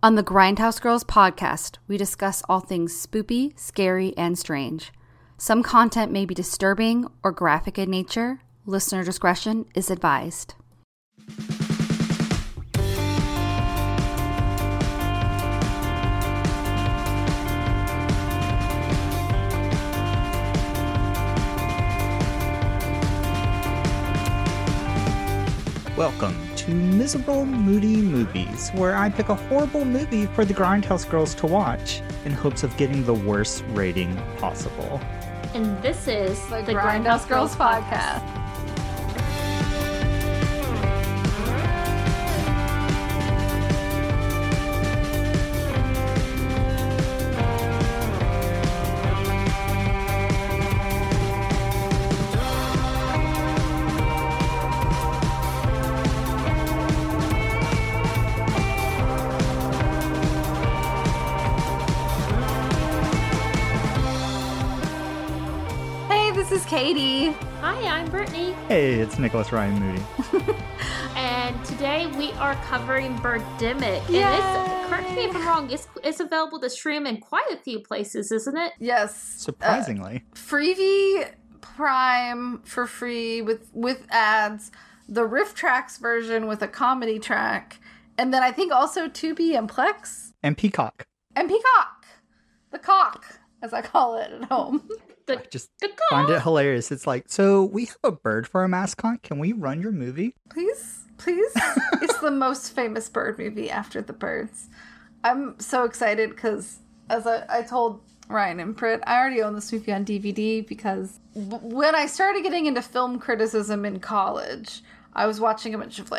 On the Grindhouse Girls podcast, we discuss all things spoopy, scary, and strange. Some content may be disturbing or graphic in nature. Listener discretion is advised. Welcome to Miserable Moody Movies, where I pick a horrible movie for the Grindhouse Girls to watch in hopes of getting the worst rating possible. And this is The Grindhouse Girls podcast. This is Katie. Hi, I'm Brittany. Hey, it's Nicholas Ryan Moody. And today we are covering Birdemic. Yay! And correct me if I'm wrong, it's available to stream in quite a few places, isn't it? Yes. Surprisingly. Freevee, Prime for free with ads, the Riff Tracks version with a comedy track, and then I think also Tubi and Plex. And Peacock. And Peacock. The cock, as I call it at home. I just find it hilarious. It's like, so we have a bird for our mascot. Can we run your movie? Please? It's the most famous bird movie after the birds. I'm so excited because, as I told Ryan and Britt, I already own this movie on DVD because when I started getting into film criticism in college, I was watching a bunch of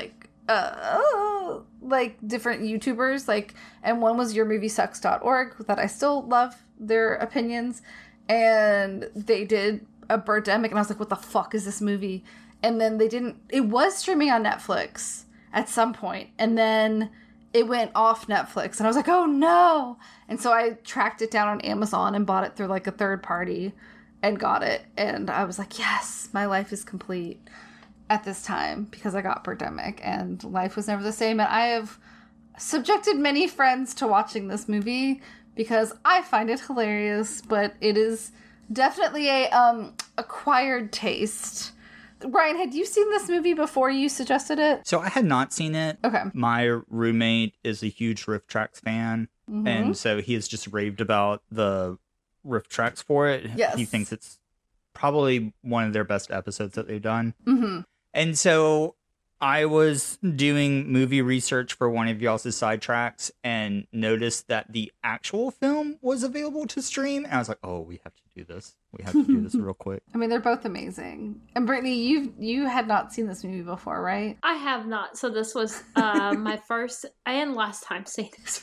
different YouTubers, and one was YourMovieSucks.org that I still love their opinions. And they did a Birdemic, and I was like, what the fuck is this movie? And then it was streaming on Netflix at some point, and then it went off Netflix, and I was like, oh no! And so I tracked it down on Amazon and bought it through a third party and got it, and I was like, yes, my life is complete at this time because I got Birdemic, and life was never the same. And I have subjected many friends to watching this movie because I find it hilarious, but it is definitely a acquired taste. Ryan, had you seen this movie before you suggested it? So I had not seen it. Okay. My roommate is a huge Riff Tracks fan, and so he has just raved about the Riff Tracks for it. Yes. He thinks it's probably one of their best episodes that they've done. Mm-hmm. And so I was doing movie research for one of y'all's sidetracks and noticed that the actual film was available to stream. And I was like, oh, we have to do this. We have to do this real quick. I mean, they're both amazing. And Brittany, you had not seen this movie before, right? I have not. So this was my first and last time seeing this.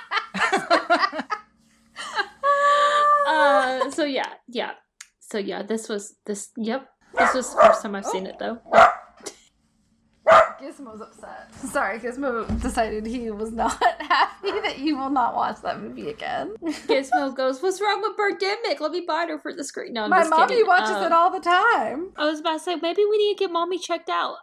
So this was the first time I've seen it, though. Gizmo's upset. Sorry, Gizmo decided he was not happy that you will not watch that movie again. Gizmo goes, what's wrong with Birdemic? Let me buy her for the screen. No, I'm My just mommy kidding. watches it all the time. I was about to say, maybe we need to get mommy checked out.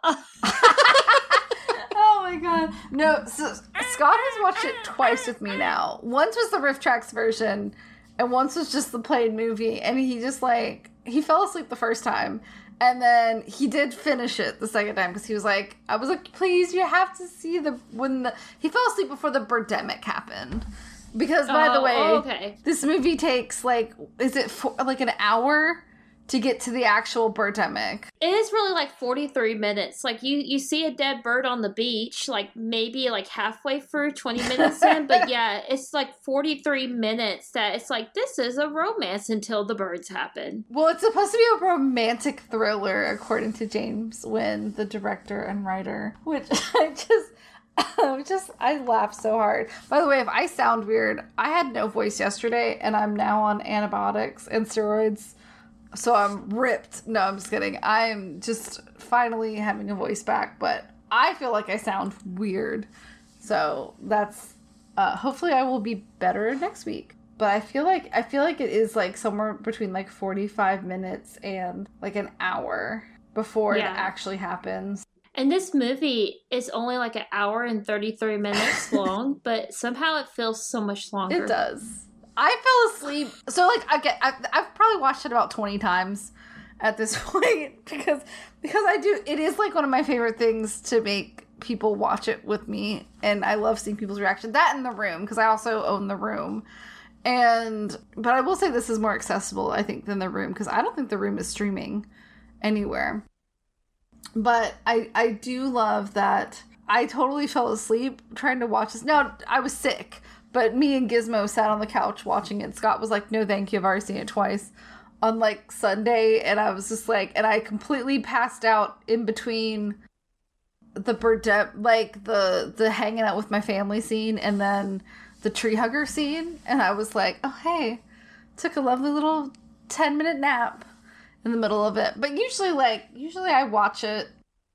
Oh my god. No, so Scott has watched it twice with me now. Once was the Riff Tracks version, and once was just the plain movie, and he just he fell asleep the first time. And then he did finish it the second time because he was like, I was like, please, you have to see he fell asleep before the Birdemic happened. Because, by the way, This movie takes, is it an hour to get to the actual Birdemic? It is really 43 minutes. You see a dead bird on the beach, maybe halfway through, 20 minutes in. But yeah, it's 43 minutes that it's this is a romance until the birds happen. Well, it's supposed to be a romantic thriller, according to James Wynn, the director and writer, which I laugh so hard. By the way, if I sound weird, I had no voice yesterday, and I'm now on antibiotics and steroids. So I'm ripped. No, I'm just kidding. I'm just finally having a voice back, but I feel like I sound weird. So that's hopefully I will be better next week. But I feel like it is somewhere between 45 minutes and an hour before it actually happens. And this movie is only like an hour and 33 minutes long, but somehow it feels so much longer. It does. I fell asleep. So, like, I've probably watched it about 20 times at this point because I do. It is like one of my favorite things to make people watch it with me, and I love seeing people's reaction. That in The Room, because I also own The Room. But I will say this is more accessible, I think, than The Room, because I don't think The Room is streaming anywhere. But I do love that I totally fell asleep trying to watch this. No, I was sick, but me and Gizmo sat on the couch watching it. Scott was like, no, thank you. I've already seen it twice on like Sunday. And I was just like, and I completely passed out in between the the hanging out with my family scene and then the tree hugger scene. And I was like, oh, hey, took a lovely little 10-minute nap in the middle of it. But usually I watch it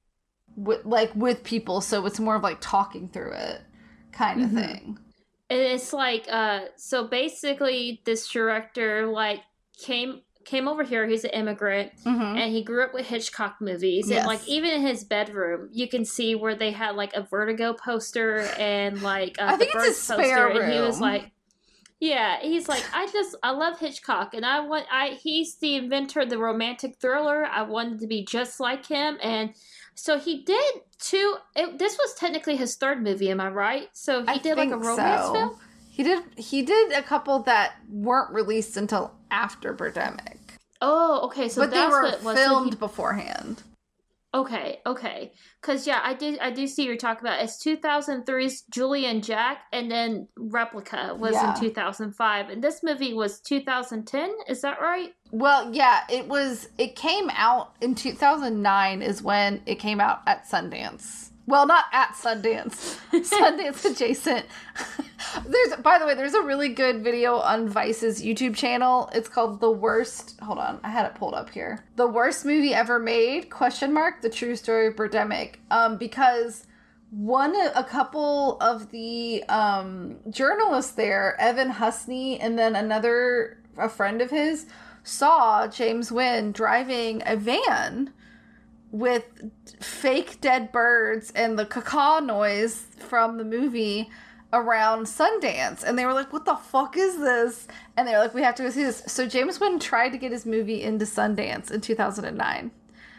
with people. So it's more of like talking through it kind of thing. And it's like, so basically this director, like, came over here. He's an immigrant, and he grew up with Hitchcock movies. Yes. And, like, even in his bedroom, you can see where they had, like, a Vertigo poster and, like, I think it's his spare room. And he was like, yeah, he's like, I love Hitchcock, and he's the inventor of the romantic thriller. I wanted to be just like him, and so he did this was technically his third movie, am I right? So he did like a romance film? He did a couple that weren't released until after Birdemic. Oh, okay. So but that's they were what it was. filmed beforehand. Okay. Because, yeah, I do see you're talking about. It's 2003's Julie and Jack, and then Replica was in 2005. And this movie was 2010, is that right? Well, yeah, it came out in 2009 is when it came out at Sundance. Well, not at Sundance. Sundance adjacent. By the way, there's a really good video on Vice's YouTube channel. It's called The Worst. Hold on, I had it pulled up here. The Worst Movie Ever Made? ? The True Story of Birdemic. Because a couple of the journalists there, Evan Husney, and then a friend of his, saw James Wynn driving a van with fake dead birds and the caw noise from the movie around Sundance. And they were like, what the fuck is this? And they were like, we have to go see this. So James Wynn tried to get his movie into Sundance in 2009.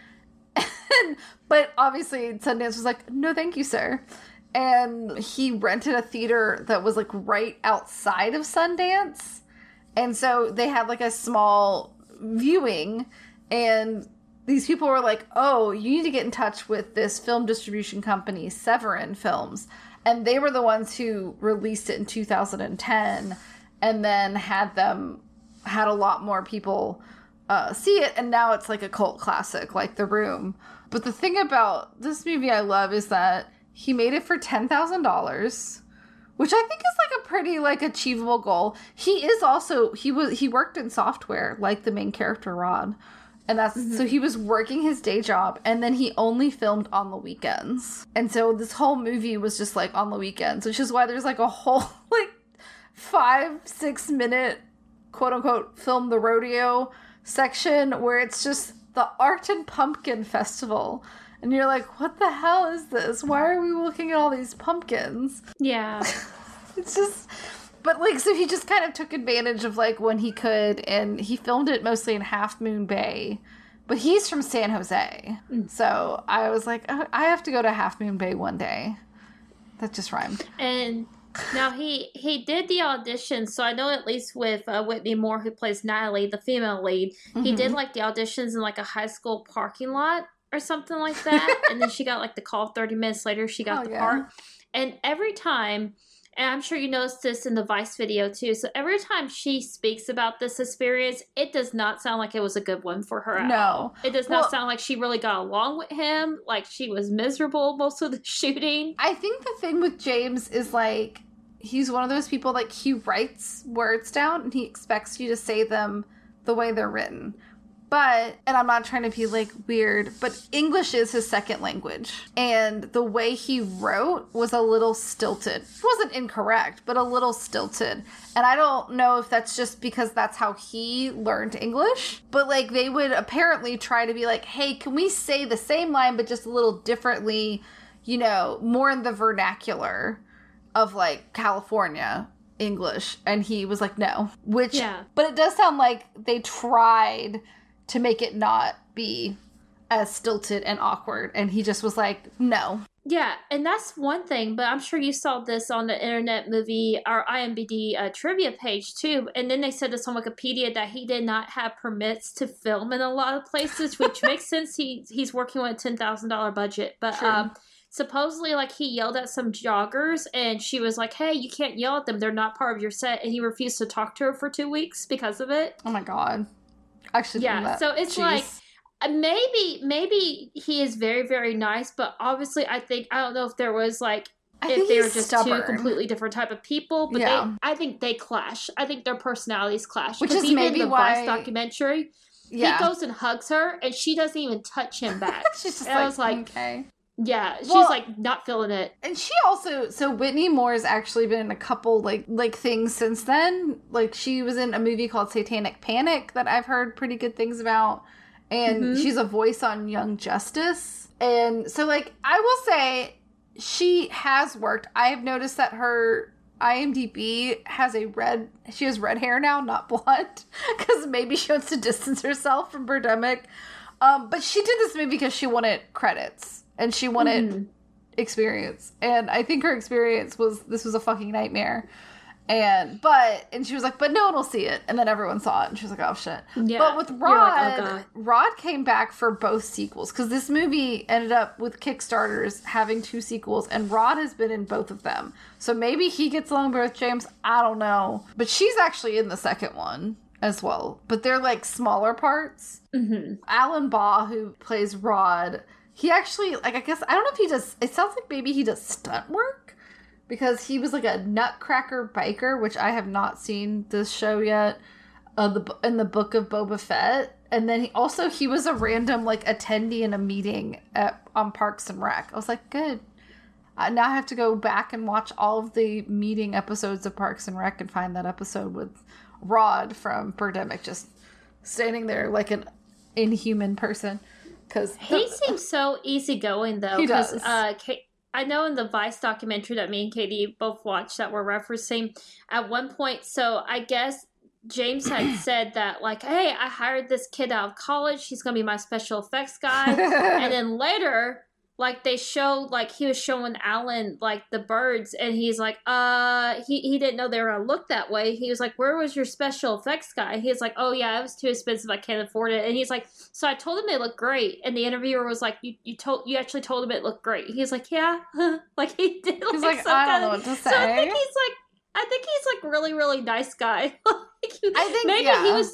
But obviously Sundance was like, no thank you, sir. And he rented a theater that was like right outside of Sundance. And so they had like a small viewing, and these people were like, oh, you need to get in touch with this film distribution company, Severin Films. And they were the ones who released it in 2010 and then had a lot more people see it. And now it's like a cult classic, like The Room. But the thing about this movie I love is that he made it for $10,000, which I think is like a pretty like achievable goal. He worked in software like the main character, Rod. And that's so he was working his day job, and then he only filmed on the weekends. And so this whole movie was just like on the weekends, which is why there's like a whole like 5-6 minute quote unquote film the rodeo section where it's just the Art and Pumpkin Festival. And you're like, what the hell is this? Why are we looking at all these pumpkins? Yeah. It's just... But, like, so he just kind of took advantage of, like, when he could, and he filmed it mostly in Half Moon Bay. But he's from San Jose. So I was like, oh, I have to go to Half Moon Bay one day. That just rhymed. And now he did the auditions, so I know at least with Whitney Moore, who plays Natalie, the female lead, he did, like, the auditions in, like, a high school parking lot or something like that. And then she got, like, the call 30 minutes later. She got the part. And every time... And I'm sure you noticed this in the Vice video, too. So every time she speaks about this experience, it does not sound like it was a good one for her at all. It does not sound like she really got along with him. Like, she was miserable most of the shooting. I think the thing with James is, like, he's one of those people, like, he writes words down and he expects you to say them the way they're written. But, and I'm not trying to be like weird, but English is his second language. And the way he wrote was a little stilted. It wasn't incorrect, but a little stilted. And I don't know if that's just because that's how he learned English. But like they would apparently try to be like, hey, can we say the same line but just a little differently, you know, more in the vernacular of like California English? And he was like, no. Which, yeah. But it does sound like they tried to make it not be as stilted and awkward. And he just was like, no. Yeah, and that's one thing, but I'm sure you saw this on the Internet Movie or IMDb trivia page too. And then they said this on Wikipedia that he did not have permits to film in a lot of places, which makes sense. He's working with a $10,000 budget. But supposedly, like, he yelled at some joggers and she was like, hey, you can't yell at them. They're not part of your set. And he refused to talk to her for 2 weeks because of it. Oh my God. Actually, yeah, so it's like maybe he is very, very nice, but obviously I don't know if there was like if they were just stubborn. Two completely different type of people, but I think they clash. I think their personalities clash. Which is even maybe the why Vice documentary, he goes and hugs her and she doesn't even touch him back. She's just and like, I was like, okay. Yeah, she's like not feeling it. And she also, so Whitney Moore's actually been in a couple like things since then. Like she was in a movie called Satanic Panic that I've heard pretty good things about. And she's a voice on Young Justice. And so like, I will say she has worked. I have noticed that her IMDb has she has red hair now, not blonde. Because maybe she wants to distance herself from Birdemic. But she did this movie because she wanted credits. And she wanted experience. And I think her experience this was a fucking nightmare. And she was like, but no one will see it. And then everyone saw it. And she was like, oh shit. Yeah. But with Rod, like, oh, Rod came back for both sequels. Because this movie ended up with Kickstarters having 2 sequels. And Rod has been in both of them. So maybe he gets along with James. I don't know. But she's actually in the second one as well. But they're like smaller parts. Alan Baugh, who plays Rod, he actually, like, I guess, I don't know if he does, it sounds like maybe he does stunt work, because he was, like, a nutcracker biker, which I have not seen this show yet, in the Book of Boba Fett, and then he was a random, like, attendee in a meeting on Parks and Rec. I was like, good. Now I have to go back and watch all of the meeting episodes of Parks and Rec and find that episode with Rod from Birdemic just standing there like an inhuman person. He seems so easygoing, though. He does. I know in the Vice documentary that me and Katie both watched that we're referencing, at one point, so I guess James had said that, like, hey, I hired this kid out of college. He's going to be my special effects guy. And then later, like, they showed, like, he was showing Alan, like, the birds, and he's like, he didn't know they were going to look that way. He was like, where was your special effects guy? He's like, oh, yeah, it was too expensive. I can't afford it. And he's like, so I told him they looked great. And the interviewer was like, you actually told him it looked great. He's like, yeah. Like, he did. He's like, I don't know what to say. So I think he's like really, really nice guy. I think maybe he was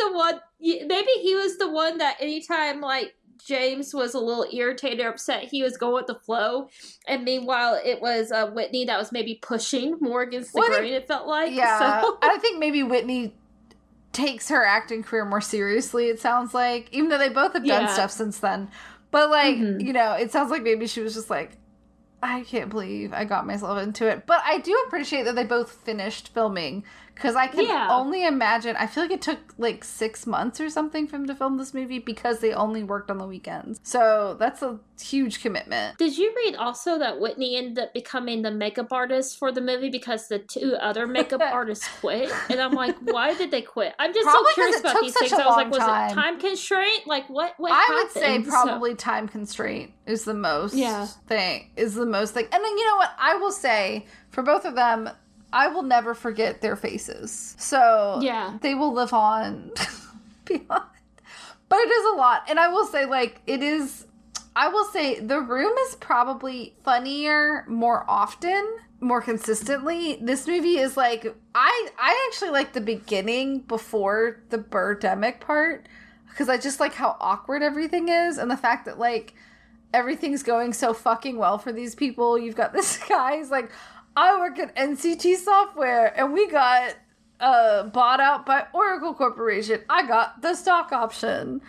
the one that anytime, like, James was a little irritated or upset, he was going with the flow, and meanwhile it was Whitney that was maybe pushing more against the grain, it felt like. Yeah, so. I think maybe Whitney takes her acting career more seriously, it sounds like, even though they both have done stuff since then. But like, you know, it sounds like maybe she was just like, I can't believe I got myself into it. But I do appreciate that they both finished filming, because I can only imagine, I feel like it took like 6 months or something for them to film this movie, because they only worked on the weekends. So that's a huge commitment. Did you read also that Whitney ended up becoming the makeup artist for the movie because the 2 other makeup artists quit? And I'm like, why did they quit? I'm just probably so curious about these things. I was like, was it time constraint? Like, what happened? I would say probably time constraint is the most thing. And then, you know what? I will say, for both of them, I will never forget their faces. So they will live on beyond. But it is a lot. And I will say, like, I will say The Room is probably funnier more often, more consistently. This movie is like, I actually like the beginning before the Birdemic part, because I just like how awkward everything is, and the fact that, like, everything's going so fucking well for these people. You've got this guy, he's like, I work at NCT Software, and we got bought out by Oracle Corporation. I got the stock option.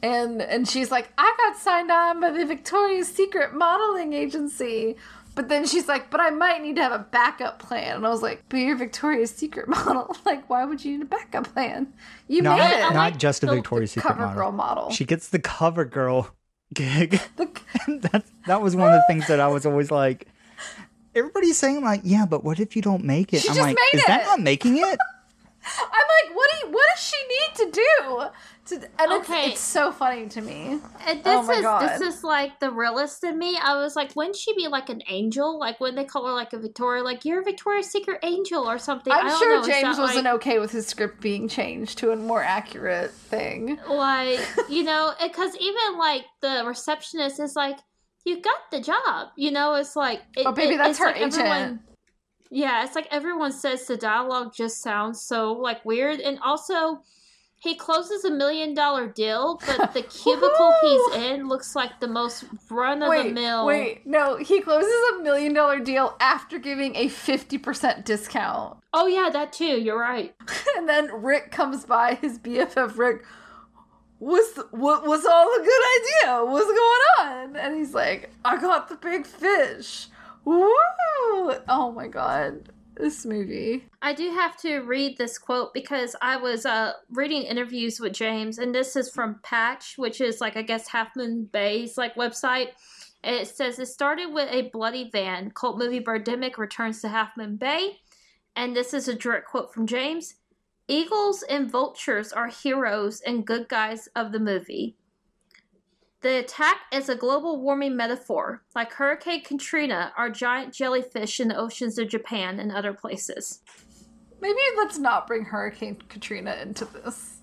And she's like, I got signed on by the Victoria's Secret modeling agency. But then she's like, but I might need to have a backup plan. And I was like, but you're Victoria's Secret model. Like, why would you need a backup plan? You made it. Not just a Victoria's Secret cover girl model. She gets the cover girl gig. That was one of the things that I was always like, everybody's saying like, yeah, but what if you don't make it? She I'm just like, made is it. that not making it? I'm like, what does she need to do? And Okay. it's so funny to me. And Oh my God. this is like the realist in me. I was like, wouldn't she be like an angel? Like when they call her like a Victoria, like you're a Victoria's Secret angel or something. I I'm don't sure know. Is James that, wasn't like, okay with his script being changed to a more accurate thing. like, you know, because even like the receptionist is like, you got the job. You know, it's like, Oh, baby, that's it's her like agent. Yeah, it's like everyone says the dialogue just sounds so like weird, and also he closes $1 million deal, but the cubicle he's in looks like the most run of the mill. Wait, no, he closes $1 million deal after giving a 50% discount. Oh yeah, that too. You're right. And then Rick comes by, his BFF Rick. What's all the good idea? What's going on? And he's like, I got the big fish. Woo! Oh my god. This movie. I do have to read this quote because I was reading interviews with James, and this is from Patch, which is like, I guess, Half Moon Bay's like website. And it says, it started with a bloody van. Cult movie Birdemic returns to Half Moon Bay. And this is a direct quote from James. Eagles and vultures are heroes and good guys of the movie. The attack is a global warming metaphor, like Hurricane Katrina are giant jellyfish in the oceans of Japan and other places. Maybe let's not bring Hurricane Katrina into this.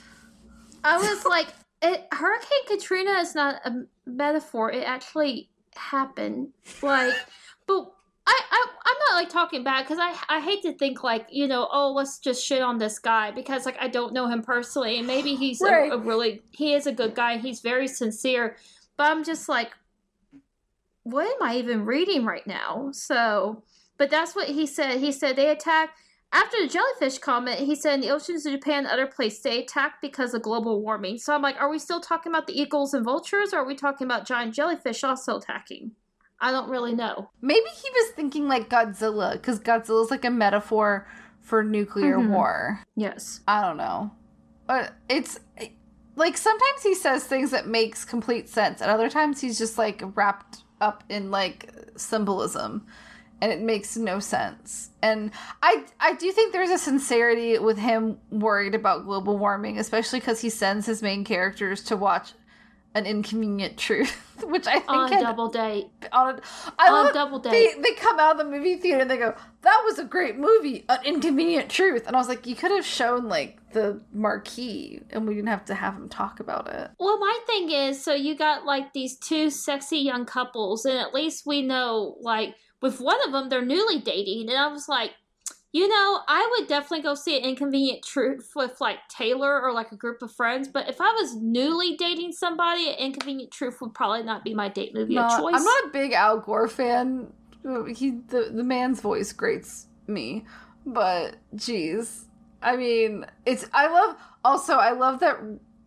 I was like, Hurricane Katrina is not a metaphor. It actually happened. Like, but I'm not like talking bad because I hate to think like, you know, oh, let's just shit on this guy because like I don't know him personally and maybe he's Right. he is a good guy and he's very sincere, but I'm just like, what am I even reading right now? So, but that's what he said. He said they attacked after the jellyfish comment. He said in the oceans of Japan and other places they attacked because of global warming. So I'm like, are we still talking about the eagles and vultures or are we talking about giant jellyfish also attacking? I don't really know. Maybe he was thinking like Godzilla, because Godzilla's like a metaphor for nuclear war. Yes. I don't know. But it's like sometimes he says things that makes complete sense, and other times he's just like wrapped up in like symbolism, and it makes no sense. And I do think there's a sincerity with him worried about global warming, especially because he sends his main characters to watch An Inconvenient Truth, which I think On a double date. on double date. They come out of the movie theater and they go, that was a great movie, An Inconvenient Truth. And I was like, you could have shown like the marquee and we didn't have to have him talk about it. Well, my thing is, so you got like these two sexy young couples, and at least we know, like, with one of them, they're newly dating. And I was like, you know, I would definitely go see An Inconvenient Truth with like Taylor or like a group of friends. But if I was newly dating somebody, An Inconvenient Truth would probably not be my date movie of choice. I'm not a big Al Gore fan. The man's voice grates me. But geez. I mean, I love that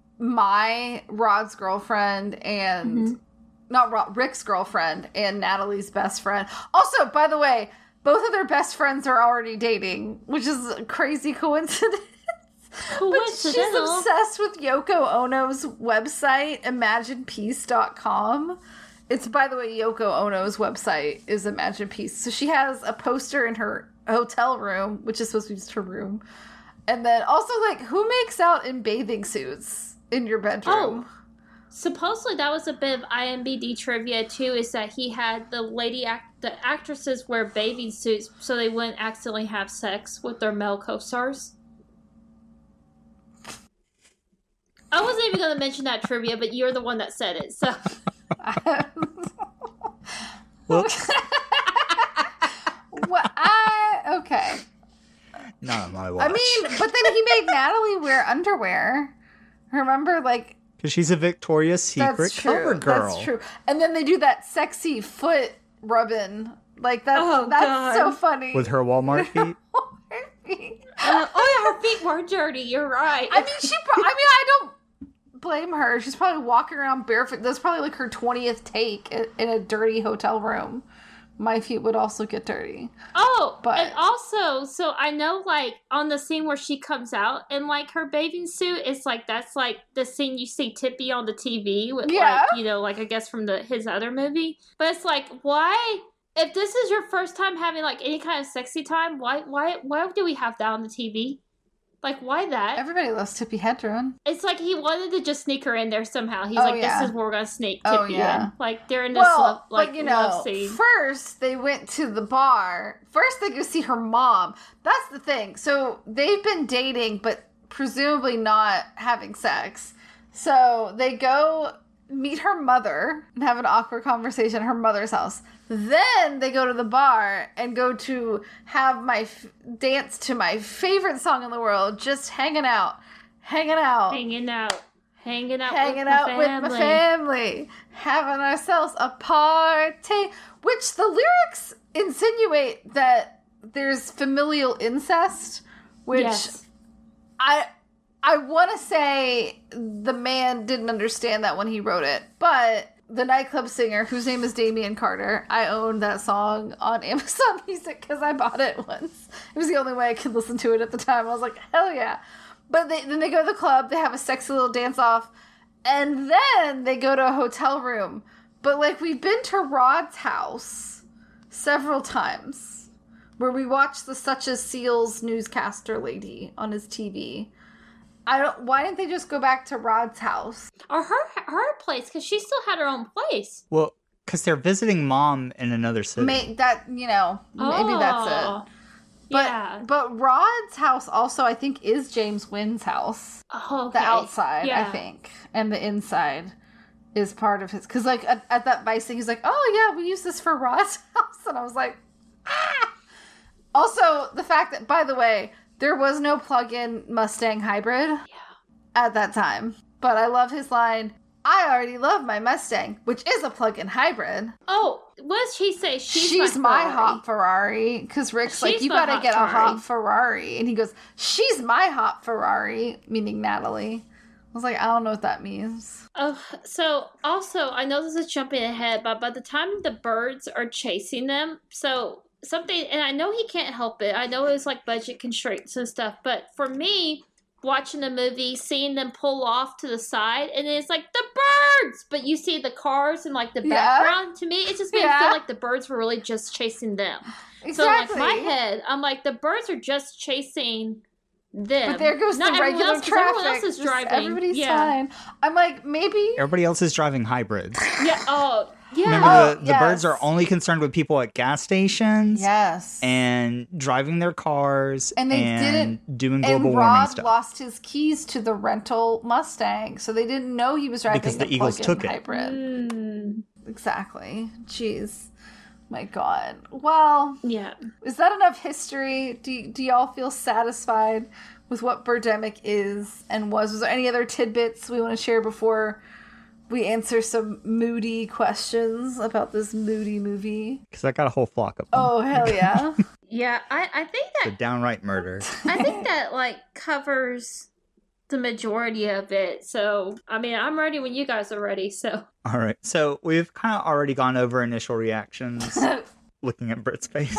Rod's girlfriend and not Rick's girlfriend and Natalie's best friend. Also, by the way, both of their best friends are already dating, which is a crazy coincidence. But she's obsessed with Yoko Ono's website, ImaginePeace.com. It's, by the way, Yoko Ono's website is Imagine Peace. So she has a poster in her hotel room, which is supposed to be just her room. And then also, like, who makes out in bathing suits in your bedroom? Oh. Supposedly that was a bit of IMBD trivia too, is that he had the actresses wear bathing suits so they wouldn't accidentally have sex with their male co-stars. I wasn't even going to mention that trivia, but you're the one that said it, so. Whoops. Okay. Not on my watch. I mean, but then he made Natalie wear underwear. Remember, like, because she's a Victoria's Secret cover girl. That's true. And then they do that sexy foot rubbing. Like, that's God. so funny. With her Walmart feet. Oh yeah, her feet were dirty. You're right. I mean, I don't blame her. She's probably walking around barefoot. That's probably like her 20th take in a dirty hotel room. My feet would also get dirty. Oh, but and also, so I know, like, on the scene where she comes out in, like, her bathing suit, it's like, that's, like, the scene you see Tippy on the TV with, like, you know, like, I guess from his other movie. But it's like, why, if this is your first time having, like, any kind of sexy time, why do we have that on the TV? Like, why that? Everybody loves Tippi Hedren. It's like he wanted to just sneak her in there somehow. He's like, this is where we're going to sneak Tippi in. Like, they're in this love scene. First, they went to the bar. First, they go see her mom. That's the thing. So, they've been dating, but presumably not having sex. So, they go meet her mother and have an awkward conversation at her mother's house. Then they go to the bar and go to have dance to my favorite song in the world, just hanging out with my family, having ourselves a party, which the lyrics insinuate that there's familial incest, which I want to say the man didn't understand that when he wrote it, but the nightclub singer, whose name is Damian Carter, I owned that song on Amazon Music because I bought it once. It was the only way I could listen to it at the time. I was like, hell yeah. But then they go to the club, they have a sexy little dance-off, and then they go to a hotel room. But, like, we've been to Rod's house several times, where we watched the Such As Seals newscaster lady on his TV. Why didn't they just go back to Rod's house? Or her place, because she still had her own place. Well, because they're visiting mom in another city. Maybe that's it. But but Rod's house also, I think, is James Wynn's house. Oh, okay. The outside, I think. And the inside is part of his. Because, like, at that Vice thing, he's like, oh, yeah, we use this for Rod's house. And I was like, ah! Also, the fact that, by the way, there was no plug-in Mustang hybrid at that time. But I love his line, I already love my Mustang, which is a plug-in hybrid. Oh, what does she say? She's my hot Ferrari. Because Rick's like, you gotta get a hot Ferrari. And he goes, she's my hot Ferrari, meaning Natalie. I was like, I don't know what that means. Oh, so also, I know this is jumping ahead, but by the time the birds are chasing them, so something, and I know he can't help it. I know it was like budget constraints and stuff, but for me, watching the movie, seeing them pull off to the side, and it's like the birds, but you see the cars and like the background. To me, it just made me feel like the birds were really just chasing them. Exactly. So like my head, I'm like the birds are just chasing them. But there goes the regular traffic. Everyone else is driving. Everybody's fine. I'm like, maybe everybody else is driving hybrids. Yeah. Oh. Yeah. Remember, the birds are only concerned with people at gas stations. Yes. And driving their cars. And they didn't doing global warming Rod stuff. lost his keys to the rental Mustang, so they didn't know he was driving because the Eagles took hybrid. Mm. Exactly. Jeez. My God. Well, yeah. Is that enough history? Do y'all feel satisfied with what Birdemic is and was? Was there any other tidbits we want to share before we answer some moody questions about this moody movie? Because I got a whole flock of them. Oh, hell yeah. Yeah, I think that... It's a downright murder. I think that, like, covers the majority of it. So, I mean, I'm ready when you guys are ready, so... All right. So, we've kind of already gone over initial reactions looking at Britt's face.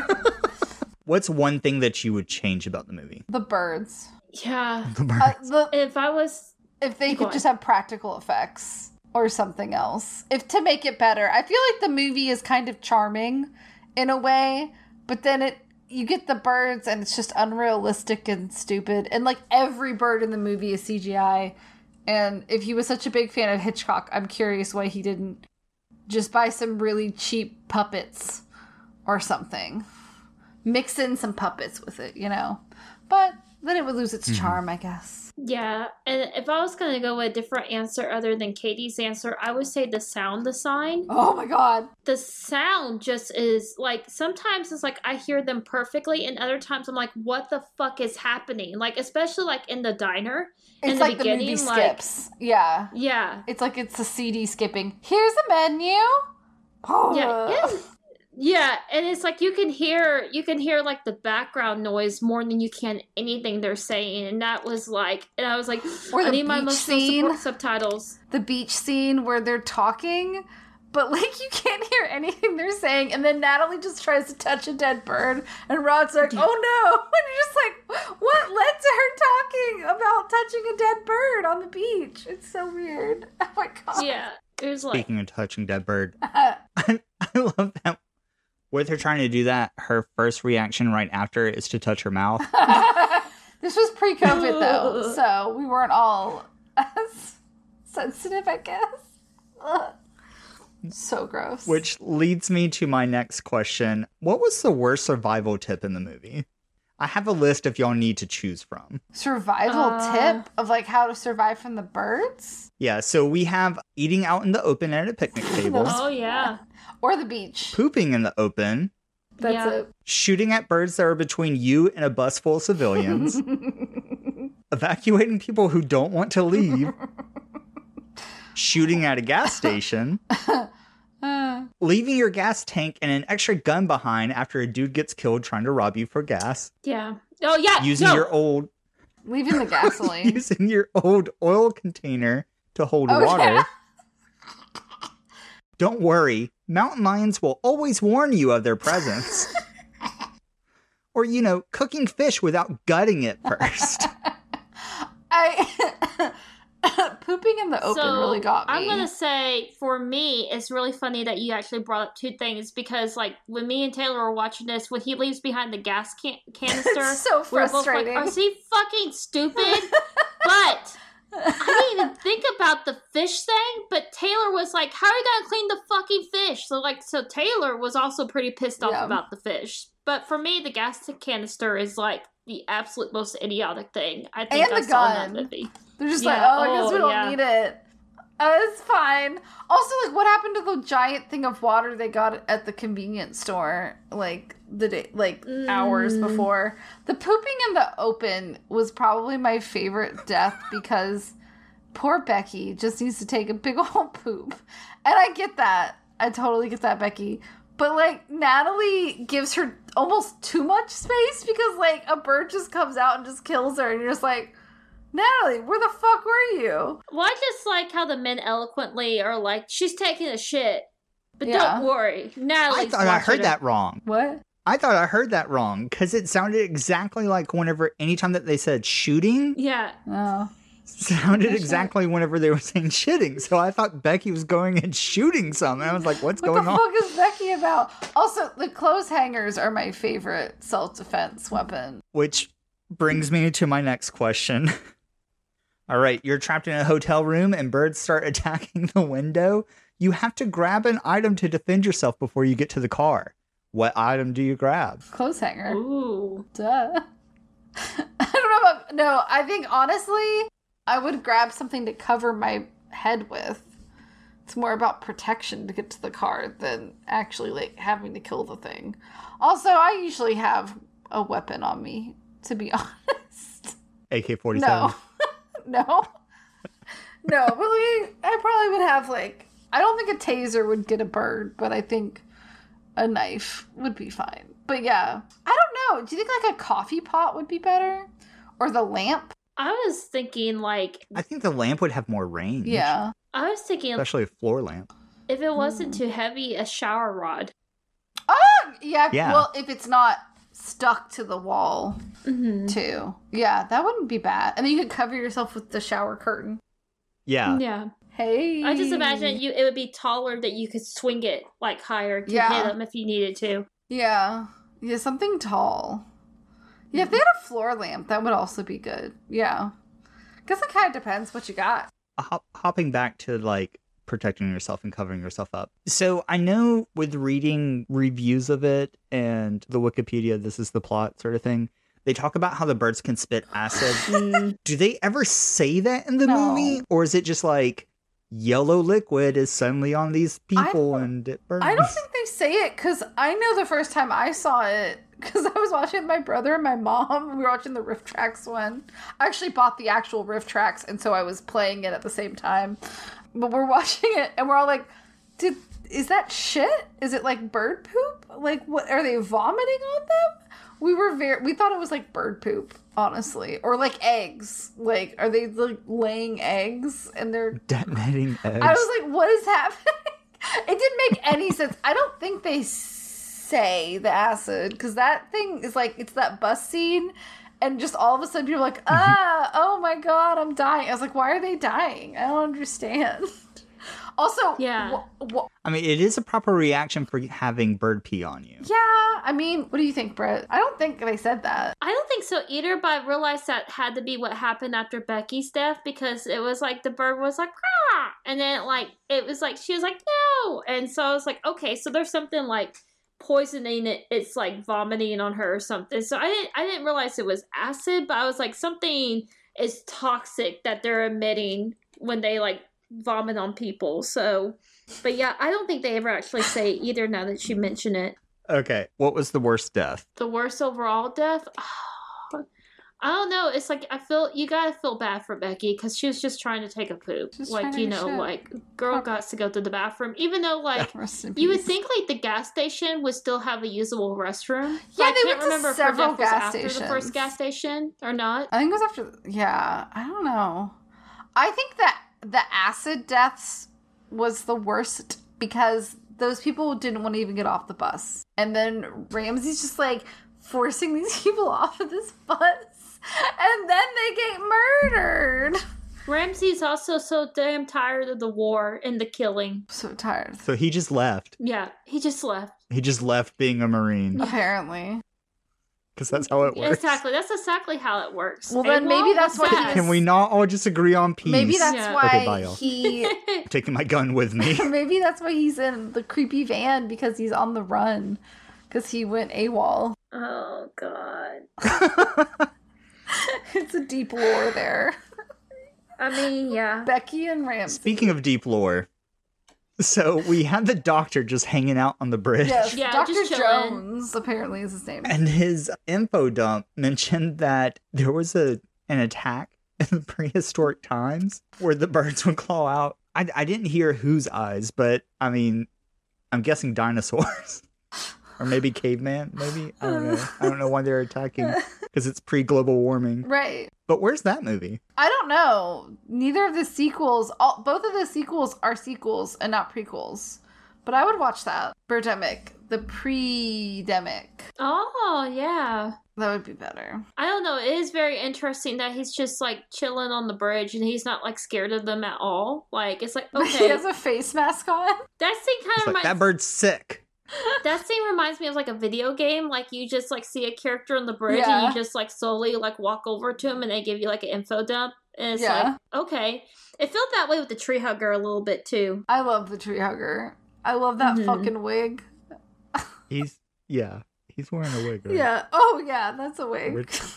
What's one thing that you would change about the movie? The birds. Yeah. The birds. If they could just have practical effects or something else. To make it better. I feel like the movie is kind of charming in a way, but then you get the birds and it's just unrealistic and stupid. And like every bird in the movie is CGI. And if he was such a big fan of Hitchcock, I'm curious why he didn't just buy some really cheap puppets or something. Mix in some puppets with it, you know? But then it would lose its charm, I guess. Yeah, and if I was going to go with a different answer other than Katie's answer, I would say the sound design. Oh my God. The sound just is, like, sometimes it's like I hear them perfectly, and other times I'm like, what the fuck is happening? Like, especially, like, in the diner. It's in like the beginning, movie skips. Yeah. Yeah. It's like it's a CD skipping. Here's a menu. Yeah. Yeah, and it's like you can hear like the background noise more than you can anything they're saying, and that was like, and I was like, Or I the need my beach emotional scene. support subtitles. The beach scene where they're talking, but like you can't hear anything they're saying, and then Natalie just tries to touch a dead bird, and Rod's like, "Oh no!" And you're just like, "What led to her talking about touching a dead bird on the beach?" It's so weird. Oh my god. Yeah, it was like, Speaking of touching dead bird, I love that. With her trying to do that, her first reaction right after is to touch her mouth. This was pre-COVID though, so we weren't all as sensitive, I guess. Ugh. So gross. Which leads me to my next question. What was the worst survival tip in the movie? I have a list if y'all need to choose from. Survival tip of like how to survive from the birds? Yeah, so we have eating out in the open at a picnic table, oh yeah, Or the beach. pooping in the open, That's Yeah. it. shooting at birds that are between you and a bus full of civilians, evacuating people who don't want to leave, shooting at a gas station, leaving your gas tank and an extra gun behind after a dude gets killed trying to rob you for gas, yeah. Oh yeah, using no. your old Leaving the gasoline. using your old oil container to hold Oh, water. yeah. Don't worry, mountain lions will always warn you of their presence. Or, cooking fish without gutting it first. Pooping in the open really got me. I'm gonna say, for me, it's really funny that you actually brought up two things, because like when me and Taylor were watching this, when he leaves behind the gas canister, It's so we were both like, frustrating. "Is he fucking stupid?" But I didn't even think about the fish thing. But Taylor was like, "How are you gonna clean the fucking fish?" So Taylor was also pretty pissed off Yeah. about the fish. But for me, the gas canister is like the absolute most idiotic thing I think And I the saw in gun. that movie. They're just Yeah, like, oh, I guess oh, we don't yeah. need it. It's fine. Also, like, what happened to the giant thing of water they got at the convenience store, like the day, hours before? The pooping in the open was probably my favorite death because poor Becky just needs to take a big old poop, and I get that. I totally get that, Becky. But like Natalie gives her almost too much space because like a bird just comes out and just kills her, and you're just like, Natalie, where the fuck were you? Well, I just like how the men eloquently are like, she's taking a shit. But Yeah. don't worry, I Natalie's thought I watching heard her. that wrong. What? I thought I heard that wrong because it sounded exactly like anytime that they said shooting, Yeah. Oh. sounded exactly whenever they were saying shitting. So I thought Becky was going and shooting something. I was like, what's What going the on? fuck is Becky about? Also, the clothes hangers are my favorite self-defense weapon. Which brings me to my next question. All right, you're trapped in a hotel room and birds start attacking the window. You have to grab an item to defend yourself before you get to the car. What item do you grab? Clothes hanger. Ooh. Duh. I don't know about... No, I think, honestly, I would grab something to cover my head with. It's more about protection to get to the car than actually, like, having to kill the thing. Also, I usually have a weapon on me, to be honest. AK-47. No. No. No, but like, I probably would have, like... I don't think a taser would get a bird, but I think a knife would be fine. But yeah, I don't know. Do you think like a coffee pot would be better? Or the lamp? I was thinking, like, I think the lamp would have more range. Yeah. I was thinking Especially a floor lamp. if it wasn't too heavy, a shower rod. Oh, yeah. Yeah. Well, if it's not stuck to the wall, Mm-hmm. too. Yeah, that wouldn't be bad. And then you could cover yourself with the shower curtain. Yeah. Yeah. Hey. I just imagine it would be taller that you could swing it, like, higher to Yeah. hit them if you needed to. Yeah. Yeah, something tall. Yeah, if they had a floor lamp, that would also be good. Yeah. Guess it kind of depends what you got. Hopping back to like protecting yourself and covering yourself up. So I know with reading reviews of it and the Wikipedia, this is the plot sort of thing, they talk about how the birds can spit acid. Do they ever say that in the No. movie? Or is it just like yellow liquid is suddenly on these people and it burns? I don't think they say it because I know the first time I saw it because I was watching with my brother and my mom. We were watching the Riff Tracks one. I actually bought the actual Riff Tracks, and so I was playing it at the same time. But we're watching it, and we're all like, is that shit? Is it like bird poop? like, what are they vomiting on them? We thought it was like bird poop, honestly, or like eggs. Like, are they like laying eggs and they're Detonating eggs. I was like, what is happening? It didn't make any sense. I don't think they say the acid, because that thing is like, it's that bus scene, and just all of a sudden people are like, oh my god, I'm dying. I was like, why are they dying? I don't understand. Also, Yeah. I mean, it is a proper reaction for having bird pee on you. Yeah, I mean, what do you think, Brett? I don't think they said that. I don't think so either, but I realized that had to be what happened after Becky's death, because it was like the bird was like, ah! And then like it was like she was like, no! And so I was like, okay, so there's something like poisoning it, it's like vomiting on her or something. So I didn't realize it was acid, but I was like, something is toxic that they're emitting when they like vomit on people. So, but yeah, I don't think they ever actually say it either, now that you mention it. Okay, what was the worst death? The worst overall death? I don't know. It's like, you gotta feel bad for Becky, because she was just trying to take a poop. Just Like, trying to you take a know, shit. like, girl got to go to the bathroom. Even though, like, Rest in you would peace. think, like, the gas station would still have a usable restroom. Yeah, I they can't went to remember if her several death was gas after the stations. first gas station or not. I think it was after. Yeah, I don't know. I think that the acid deaths was the worst, because those people didn't want to even get off the bus, and then Ramsey's just like forcing these people off of this bus, and then they get murdered. Ramsey's also so damn tired of the war and the killing. So tired. So he just left. Yeah, he just left. He just left being a Marine. Apparently. Because that's how it works. Exactly. That's exactly how it works. Well, then maybe AWOL, that's what's what he that? Can we not all just agree on peace? Maybe that's Yeah. why Okay, bye, y'all. he. I'm taking my gun with me. Maybe that's why he's in the creepy van, because he's on the run, because he went AWOL. Oh, God. It's a deep lore there. I mean, yeah. Becky and Ramsey. Speaking of deep lore, so we had the doctor just hanging out on the bridge. Yes, Yeah, Dr. just chilling. Jones apparently is his name. And his info dump mentioned that there was an attack in the prehistoric times where the birds would claw out. I didn't hear whose eyes, but I mean, I'm guessing dinosaurs. Or maybe caveman, maybe? I don't know. I don't know why they're attacking, because it's pre-global warming. Right. But where's that movie? I don't know. Neither of the sequels, both of the sequels are sequels and not prequels. But I would watch that. Birdemic. The pre-demic. Oh, yeah. That would be better. I don't know. It is very interesting that he's just like chilling on the bridge and he's not like scared of them at all. Like, it's like, He okay. has a face mask on. That scene kind It's of like, that bird's sick. that scene reminds me of like a video game. Like, you just like see a character on the bridge Yeah. and you just like slowly like walk over to him and they give you like an info dump. And it's Yeah. like, okay. It felt that way with the tree hugger a little bit too. I love the tree hugger. I love that Mhm. fucking wig. He's wearing a wig, right? Yeah. Oh, yeah, that's a wig.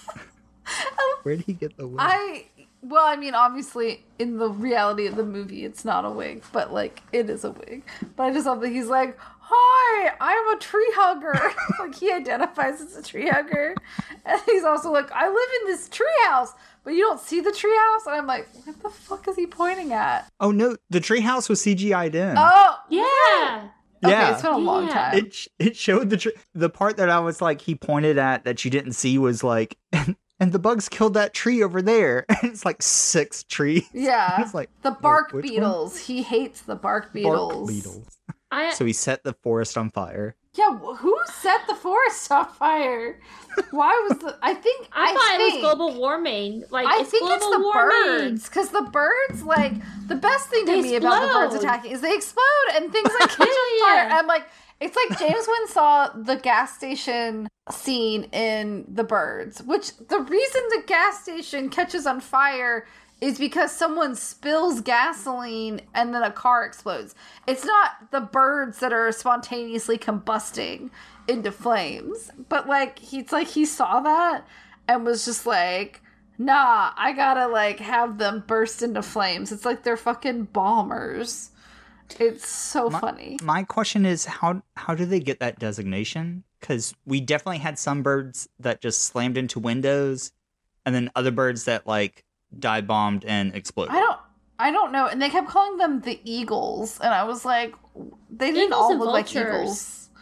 Where did he get the wig? I mean, obviously, in the reality of the movie, it's not a wig, but, like, it is a wig. But I just love that he's like, hi, I'm a tree hugger. Like, he identifies as a tree hugger. And he's also like, I live in this tree house, but you don't see the tree house? And I'm like, what the fuck is he pointing at? Oh, no, the treehouse was CGI'd in. Oh! Yeah. Okay, yeah. it's been a long Yeah. time. It showed the part that I was like, he pointed at that you didn't see was like, and the bugs killed that tree over there. And it's like 6 trees. Yeah. It's like, The bark which one? beetles. He hates the bark beetles. Bark beetles. I So he set the forest on fire. Yeah, who set the forest on fire? Why was the? I think thought it was global warming. Like, I it's think global it's the warming. birds, because the birds, like, the best thing to They me about the birds explode. attacking is they explode and things like catch on Yeah. fire. And I'm like, it's like James Wynn saw the gas station scene in The Birds, which the reason the gas station catches on fire is because someone spills gasoline and then a car explodes. It's not the birds that are spontaneously combusting into flames. But like he saw that and was just like, nah, I gotta like have them burst into flames. It's like they're fucking bombers. It's so funny. My question is, how do they get that designation? Because we definitely had some birds that just slammed into windows, and then other birds that like dive bombed and exploded. I don't know. And they kept calling them the eagles, and I was like, they didn't Eagles all and look like vultures. eagles.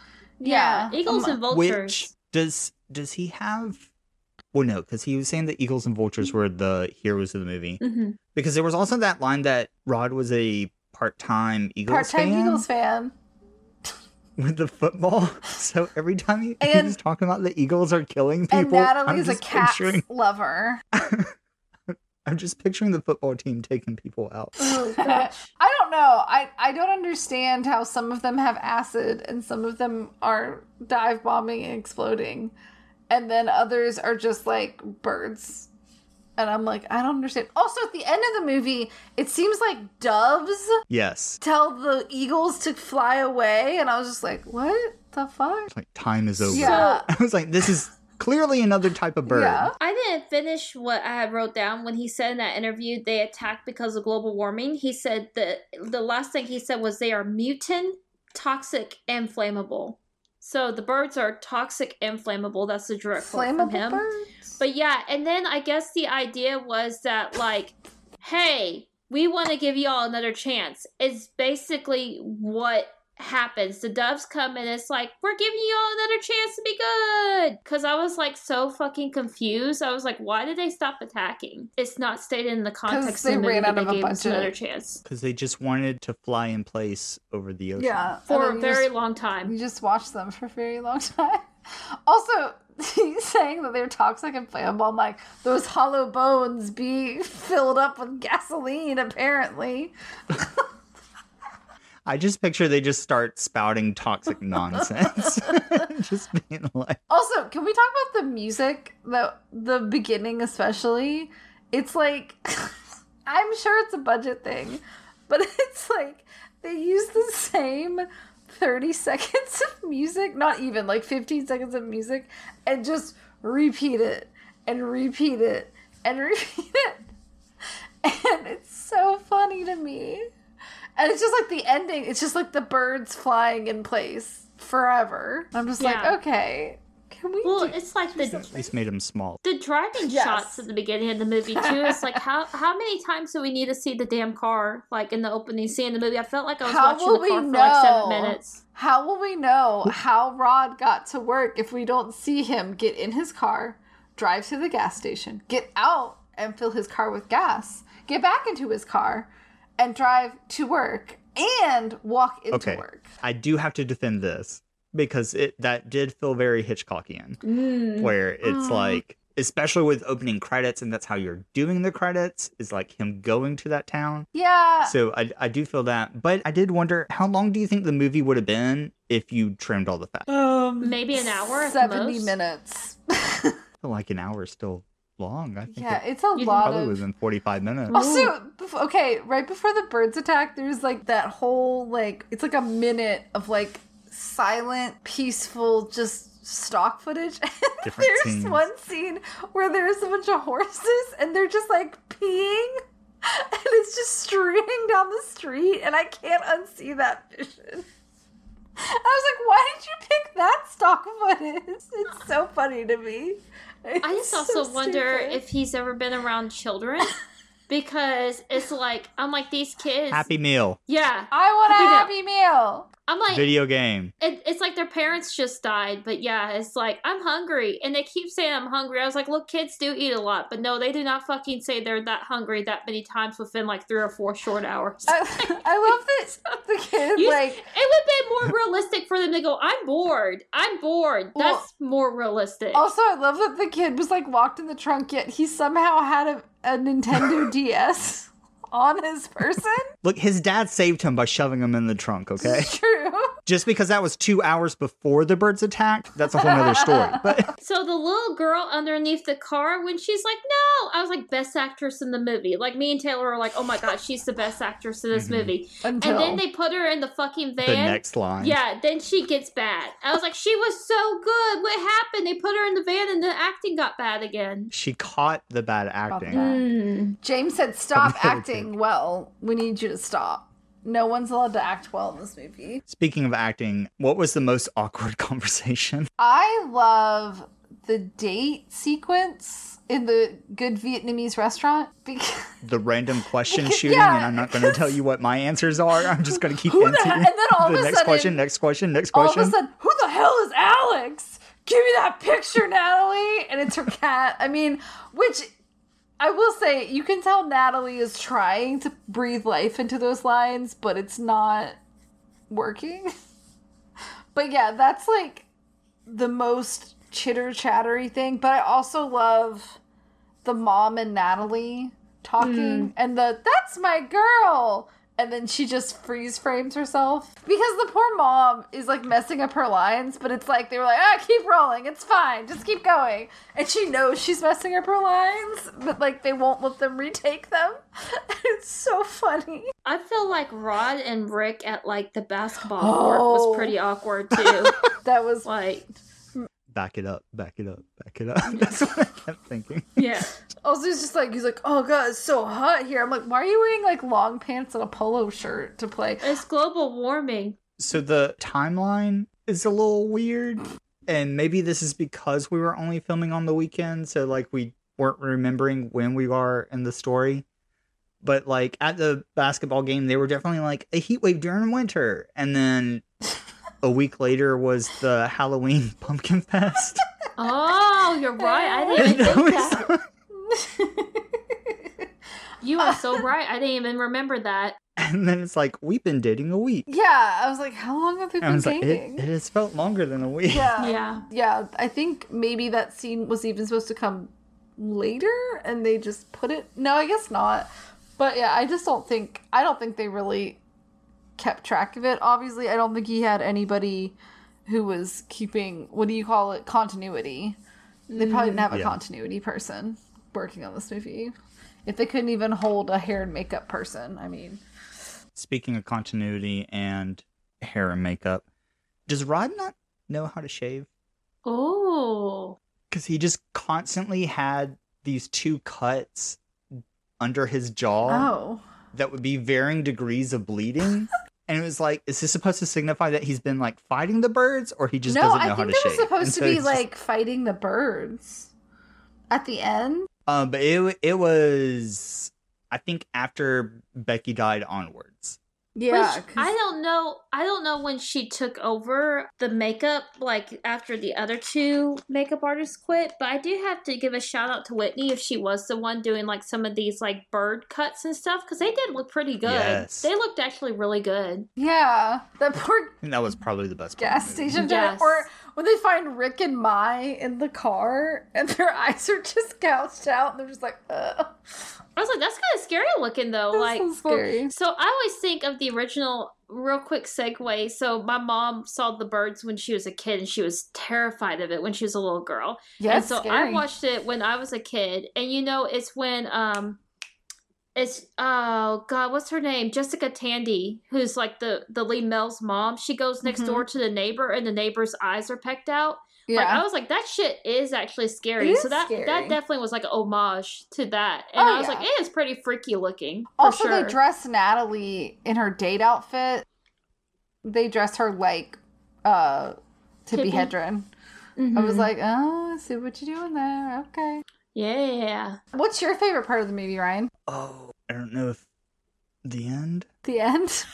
Yeah. Eagles and vultures. Which does he have? Well, no, because he was saying that Eagles and Vultures were the heroes of the movie. Mm-hmm. Because there was also that line that Rod was a part-time Eagles fan with the football. So every time And- he's talking about the Eagles are killing people, and Natalie I'm is a just cat picturing- lover. I'm just picturing the football team taking people out. Oh, gosh. I don't know. I don't understand how some of them have acid and some of them are dive bombing and exploding, and then others are just like birds. And I'm like, I don't understand. Also, at the end of the movie, it seems like doves Yes. tell the eagles to fly away, and I was just like, what the fuck? It's like time is over. Yeah. I was like, this is clearly another type of bird. Yeah. I didn't finish what I had wrote down when he said in that interview they attacked because of global warming. He said that the last thing he said was they are mutant, toxic, and flammable. So the birds are toxic and flammable. That's the direct quote from Flammable him. birds? But yeah, and then I guess the idea was that, like, hey, we want to give y'all another chance. It's basically what happens. The doves come and it's like, we're giving y'all another chance to be good. Because I was, like, so fucking confused. I was like, why did they stop attacking? It's not stated in the context they of the movie ran that out of they a gave us budget. another chance. Because they just wanted to fly in place over the ocean. Yeah. For And a then you very just- long time. You just watch them for a very long time. Also, he's saying that they're toxic and flammable. I'm like, those hollow bones be filled up with gasoline, apparently. I just picture they just start spouting toxic nonsense. Just being like, Also, can we talk about the music? The beginning especially? It's like, I'm sure it's a budget thing, but it's like they use the same 30 seconds of music, not even, like 15 seconds of music, and just repeat it, and repeat it, and repeat it. And it's so funny to me. And it's just like the ending, it's just like the birds flying in place forever. I'm just Yeah. like, okay, can we Well, do it's like the at least made them small. The driving Yes. shots at the beginning of the movie too. It's like how many times do we need to see the damn car like in the opening scene of the movie? I felt like I was How watching will the car we for like 7 know? minutes. How will we know how Rod got to work if we don't see him get in his car, drive to the gas station, get out and fill his car with gas, get back into his car, and drive to work and walk into Okay. work? I do have to defend this because that did feel very Hitchcockian, where it's like, especially with opening credits, and that's how you're doing the credits, is like him going to that town. Yeah. So I do feel that, but I did wonder, how long do you think the movie would have been if you trimmed all the fat? Maybe an hour at the 70 most. minutes. I feel like an hour is still long. I think Yeah, it it's a You lot probably of... within 45 minutes. Also, okay, right before the birds attack, there's like that whole, like, it's like a minute of like silent, peaceful, just stock footage. And Different there's scenes. one scene where there's a bunch of horses and they're just like peeing and it's just streaming down the street and I can't unsee that vision. I was like, why did you pick that stock footage? It's so funny to me. I just It's also so wonder stupid. if he's ever been around children. Because it's like, I'm like, these kids. Happy Meal, Yeah. I want a Happy Happy Meal. I'm like, video game. it's like their parents just died, but yeah, it's like, I'm hungry. And they keep saying I'm hungry. I was like, look, kids do eat a lot, but no, they do not fucking say they're that hungry that many times within like 3 or 4 short hours. I love that the kid, You- like, it would be more realistic for them to go, I'm bored. I'm bored. Well, That's more realistic. also, I love that the kid was like locked in the trunk, yet he somehow had a Nintendo DS on his person. Look, his dad saved him by shoving him in the trunk, okay? True. Just because that was 2 hours before the birds attacked, that's a whole nother story. But So the little girl underneath the car, when she's like, no, I was like, best actress in the movie. Like, me and Taylor were like, oh my god, she's the best actress in this movie. Until And then they put her in the fucking van. the next line. Yeah, then she gets bad. I was like, she was so good. What happened? They put her in the van and the acting got bad again. She caught the bad the acting. bad. James said, "Stop Another acting well. We need you to stop. No one's allowed to act well in this movie." Speaking of acting, what was the most awkward conversation? I love the date sequence in the good Vietnamese restaurant. The random question shooting, Yeah, and I'm not going to tell you what my answers are. I'm just going to keep Who the answering. he- and then all of the a next sudden- question, next question, next all of question. a sudden, who the hell is Alex? Give me that picture, Natalie. And it's her cat. I mean, which I will say, you can tell Natalie is trying to breathe life into those lines, but it's not working. But yeah, that's like the most chitter-chattery thing. But I also love the mom and Natalie talking and that's my girl. And then she just freeze frames herself. Because the poor mom is like messing up her lines, but it's like they were like, keep rolling, it's fine, just keep going. And she knows she's messing up her lines, but like they won't let them retake them. It's so funny. I feel like Rod and Rick at like the basketball court was pretty awkward too. That was Like, Back it up, back it up, back it up. That's what I kept thinking. yeah. also he's just like, he's like, oh god, it's so hot here. I'm like, why are you wearing like long pants and a polo shirt to play? It's global warming. So the timeline is a little weird, and maybe this is because we were only filming on the weekend, so like we weren't remembering when we are in the story. But like at the basketball game, they were definitely like a heat wave during winter, and then a week later was the Halloween pumpkin fest. Oh, you're right. I didn't even think That that. was- You are so right. I didn't even remember that. and then it's like we've been dating a week. Yeah, I was like, how long have they And I been was like, dating? it has felt longer than a week. Yeah. Yeah. Yeah, I think maybe that scene was even supposed to come later and they just put it. No, I guess not. But yeah, I don't think they really kept track of it. Obviously, I don't think he had anybody who was keeping, what do you call it, continuity. They probably didn't have a Yeah. continuity person working on this movie. If they couldn't even hold a hair and makeup person, I mean. Speaking of continuity and hair and makeup, does Rod not know how to shave? Oh. Because he just constantly had these two cuts under his jaw Oh. that would be varying degrees of bleeding. And it was like, is this supposed to signify that he's been like fighting the birds, or he just No, doesn't know I how think to they shave? were supposed And to so be it's just- like fighting the birds at the end. but it was, I think, after Becky died onwards. Yeah, Which I don't know when she took over the makeup, like after the other two makeup artists quit, but I do have to give a shout out to Whitney if she was the one doing like some of these like bird cuts and stuff, because they did look pretty good. Yes. They looked actually really good. yeah, that poor I think that was probably the best part gas of the movie. station Yes. or when they find Rick and Mai in the car and their eyes are just gouged out and they're just like, ugh. I was like, that's kind of scary looking though. That's like, so scary. So I always think of the original. Real quick segue. So my mom saw the birds when she was a kid, and she was terrified of it when she was a little girl. Yeah, and it's so scary. I watched it when I was a kid, and you know, it's when it's oh god, what's her name? Jessica Tandy, who's like the Lee Mel's mom. She goes next Mhm. door to the neighbor, and the neighbor's eyes are pecked out. Yeah. Like, I was like, that shit is actually scary. It is so that scary. definitely was like an homage to that. And Oh, I was yeah. like, it is pretty freaky looking. For Also, sure. they dress Natalie in her date outfit. They dress her like Tippi Tippi. Hedren. I Mhm. was like, oh, I see what you're doing there. Okay. Yeah. What's your favorite part of the movie, Ryan? Oh, I don't know if the end. The end?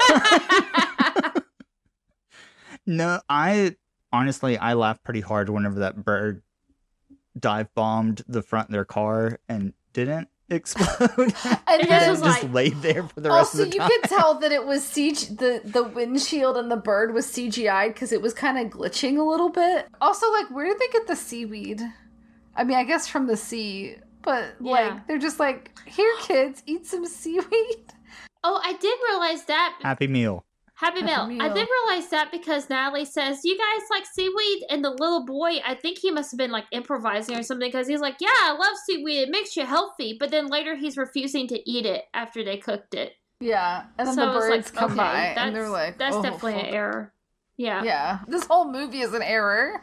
No, I laughed pretty hard whenever that bird dive bombed the front of their car and didn't explode. And It then was just like- laid there for the rest also, of the you time. could tell that it was the windshield and the bird was CGI because it was kind of glitching a little bit. Also, like, where did they get the seaweed? I mean, I guess from the sea, but Yeah. like, they're just like, here, kids, eat some seaweed. Oh, I did realize that. Happy Meal. Happy Meal. Meal. I did realize that because Natalie says, you guys like seaweed? And the little boy, I think he must have been like improvising or something because he's like, yeah, I love seaweed. It makes you healthy. But then later he's refusing to eat it after they cooked it. Yeah, and then So the I was birds like, come okay, by that's, and they're like, that's oh, definitely fuck. an error. Yeah. Yeah, this whole movie is an error.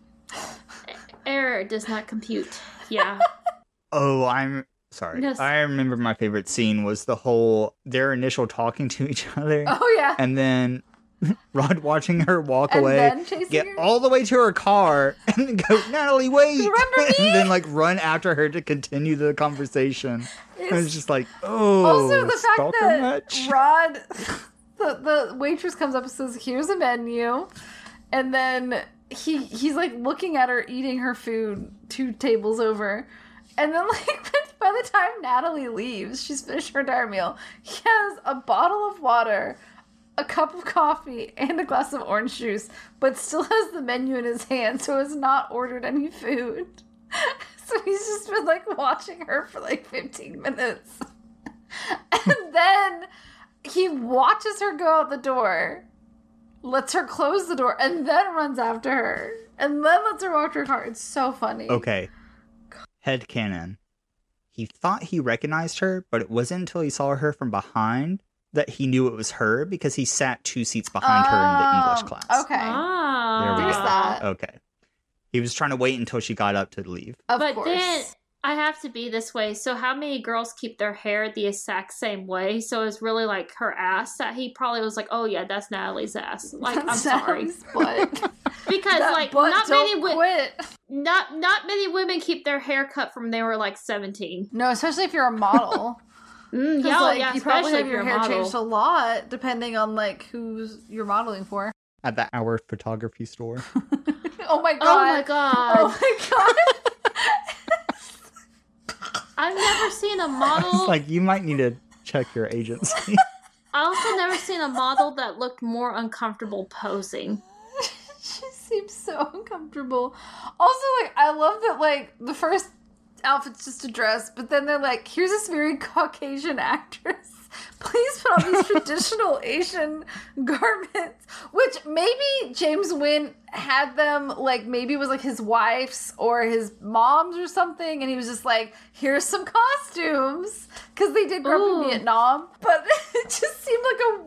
Error does not compute. Yeah. Oh, I'm sorry. Yes. I remember my favorite scene was their initial talking to each other. Oh yeah, And then Rod watching her walk And away, then chasing get her? all the way to her car, and then go, Natalie, wait! Remember me? And then like run after her to continue the conversation. And it's just like, oh, Also, the fact stalker that much? Rod, the waitress comes up and says, "Here's a menu," and then he's like looking at her eating her food 2 tables over, and then like by the time Natalie leaves, she's finished her entire meal. He has a bottle of water, a cup of coffee, and a glass of orange juice, but still has the menu in his hand, so has not ordered any food. So he's just been like watching her for like 15 minutes. And then he watches her go out the door, lets her close the door, and then runs after her. And then lets her walk to her car. It's so funny. Okay. Headcanon. He thought he recognized her, but it wasn't until he saw her from behind that he knew it was her, because he sat 2 seats behind her in the English class. Okay. Ah. There we There's go. that. Okay. He was trying to wait until she got up to leave. Of But course. then I have to be this way. So how many girls keep their hair the exact same way? So it's really like her ass that he probably was like, oh yeah, that's Natalie's ass. Like, I'm sorry. Natalie's butt. Because That like butt not don't many quit. not many women keep their hair cut from they were like 17. No, especially if you're a model. Mm, 'Cause, yeah, like, yeah, you probably especially have if your you're a hair model. changed a lot depending on like who's you're modeling for. At the Hour photography store. Oh my god. Oh my god. Oh my god. I've never seen a It's model. like, you might need to check your agency. I also never seen a model that looked more uncomfortable posing. She seems so uncomfortable. Also, like, I love that, like, the first outfit's just a dress, but then they're like, here's this very Caucasian actress. Please put on these traditional Asian garments. Which maybe James Wynn had them, like, maybe it was like his wife's or his mom's or something, and he was just like, here's some costumes. Because they did grow up Ooh. in Vietnam. But it just seemed like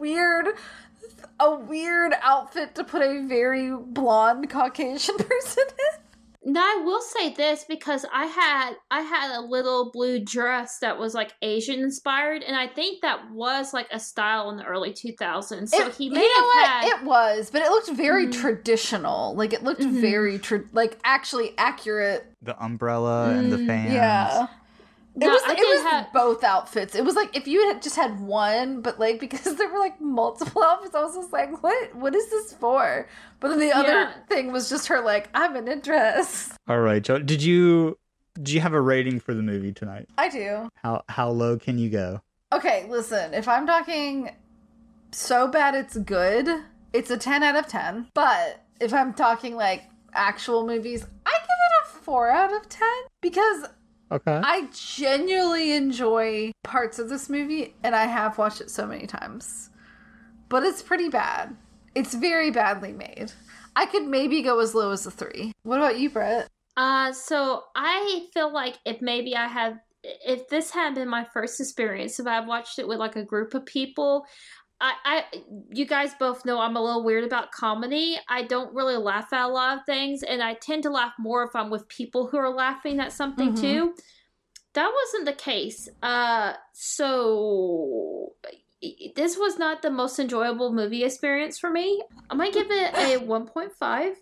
a weird outfit to put a very blonde Caucasian person in. Now I will say this because I had a little blue dress that was like Asian inspired, and I think that was like a style in the early 2000s. So he may have had. It was, but it looked very traditional. Like it looked very like actually accurate. The umbrella and the fans. Yeah. No, it was, I it did was have- both outfits. It was like if you had just had one, but like because there were like multiple outfits, I was just like, what is this for? But then the other Yeah. thing was just her like, I'm in a dress. All right, Joe. Did you have a rating for the movie tonight? I do. How low can you go? Okay, listen, if I'm talking so bad it's good, it's a 10 out of 10. But if I'm talking like actual movies, I give it a 4 out of 10 because Okay. I genuinely enjoy parts of this movie and I have watched it so many times. But it's pretty bad. It's very badly made. I could maybe go as low as a 3. What about you, Brett? So I feel like if this had been my first experience, if I watched it with like a group of people, you guys both know I'm a little weird about comedy. I don't really laugh at a lot of things, and I tend to laugh more if I'm with people who are laughing at something too. That wasn't the case. So this was not the most enjoyable movie experience for me. I might give it a 1.5.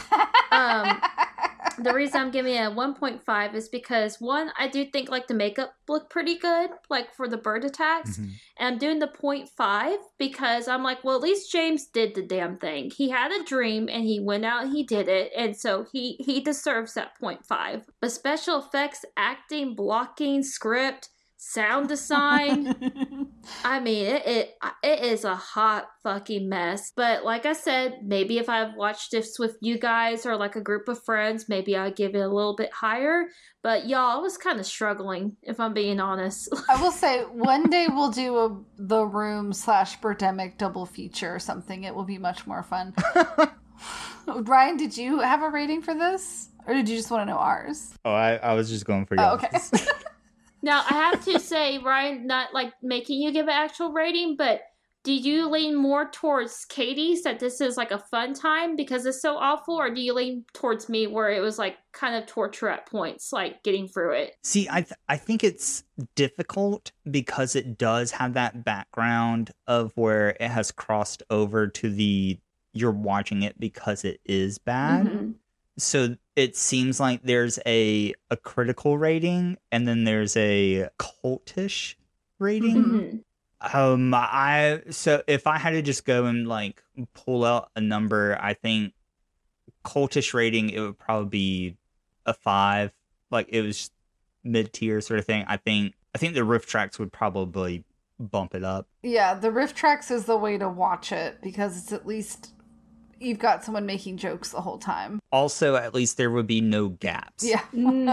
The reason I'm giving it a 1.5 is because, one, I do think like the makeup looked pretty good, like for the bird attacks. Mhm. And I'm doing the 0.5 because I'm like, well, at least James did the damn thing. He had a dream and he went out and he did it. And so he deserves that 0.5. But special effects, acting, blocking, script, sound design, I mean, it is a hot fucking mess. But like I said, maybe if I watched this with you guys or like a group of friends, maybe I'd give it a little bit higher. But y'all, I was kind of struggling, if I'm being honest. I will say one day we'll do The Room / Birdemic double feature or something. It will be much more fun. Ryan, did you have a rating for this? Or did you just want to know ours? Oh, I was just going for yours. Oh, okay. Now, I have to say, Ryan, not like making you give an actual rating, but do you lean more towards Katie's that this is like a fun time because it's so awful, or do you lean towards me where it was like kind of torture at points, like getting through it? See, I think it's difficult because it does have that background of where it has crossed over to you're watching it because it is bad. Mm-hmm. So it seems like there's a critical rating and then there's a cultish rating. Mm-hmm. So if I had to just go and like pull out a number, I think cultish rating, it would probably be a 5. Like it was mid-tier sort of thing. I think the riff tracks would probably bump it up. Yeah, the riff tracks is the way to watch it because it's at least you've got someone making jokes the whole time. Also, at least there would be no gaps. Yeah.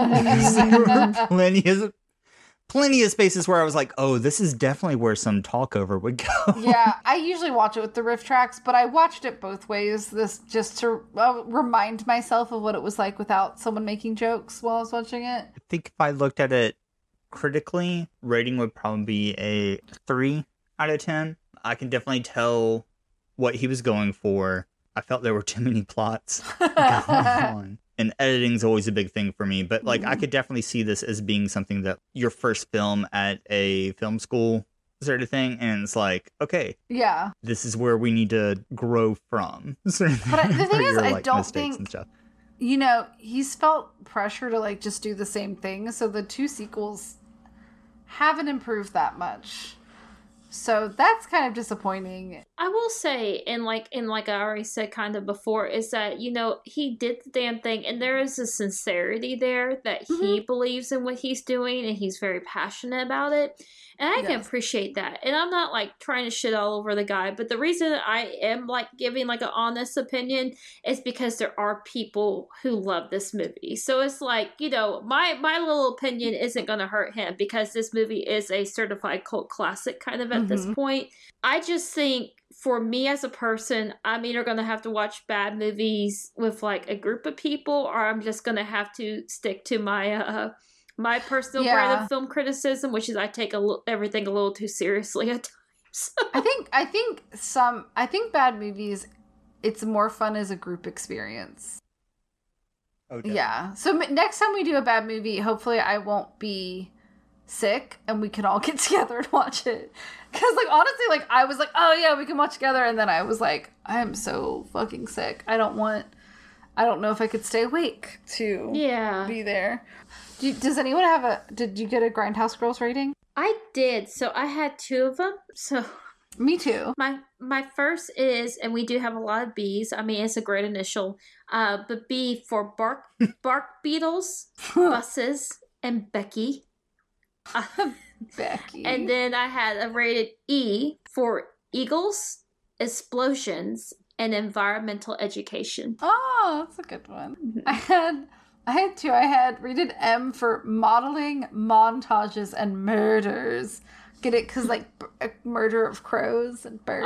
Plenty of spaces where I was like, oh, this is definitely where some talkover would go. Yeah, I usually watch it with the riff tracks, but I watched it both ways. This just to remind myself of what it was like without someone making jokes while I was watching it. I think if I looked at it critically, rating would probably be a 3 out of 10. I can definitely tell what he was going for. I felt there were too many plots going on. And editing's always a big thing for me. But like, I could definitely see this as being something that your first film at a film school sort of thing. And it's like, okay, yeah, this is where we need to grow from. Sort of but the thing is, your, I don't mistakes think, and stuff. you know, he's felt pressure to like just do the same thing. So the 2 sequels haven't improved that much. So that's kind of disappointing. I will say, and like I already said kind of before, is that, you know, he did the damn thing, and there is a sincerity there that he believes in what he's doing, and he's very passionate about it. And I can appreciate that. And I'm not like trying to shit all over the guy, but the reason I am like giving like an honest opinion is because there are people who love this movie. So it's like, you know, my little opinion isn't going to hurt him because this movie is a certified cult classic kind of at this point. I just think for me as a person, I'm either going to have to watch bad movies with like a group of people, or I'm just going to have to stick to my personal brand of film criticism, which is I take everything a little too seriously at times. I think bad movies, it's more fun as a group experience. Okay. Yeah. So next time we do a bad movie, hopefully I won't be sick and we can all get together and watch it. Because like honestly, like I was like, oh yeah, we can watch together, and then I was like, I am so fucking sick. I don't know if I could stay awake to be there. Does anyone have did you get a Grindhouse Girls rating? I did. So I had 2 of them. So me too. My first is, and we do have a lot of B's. I mean, it's a great initial. But B for bark beetles, buses, and Becky. Becky. And then I had a rated E for eagles, explosions, and environmental education. Oh, that's a good one. I had 2. I had rated M for modeling, montages, and murders. Get it? Because like murder of crows and birds.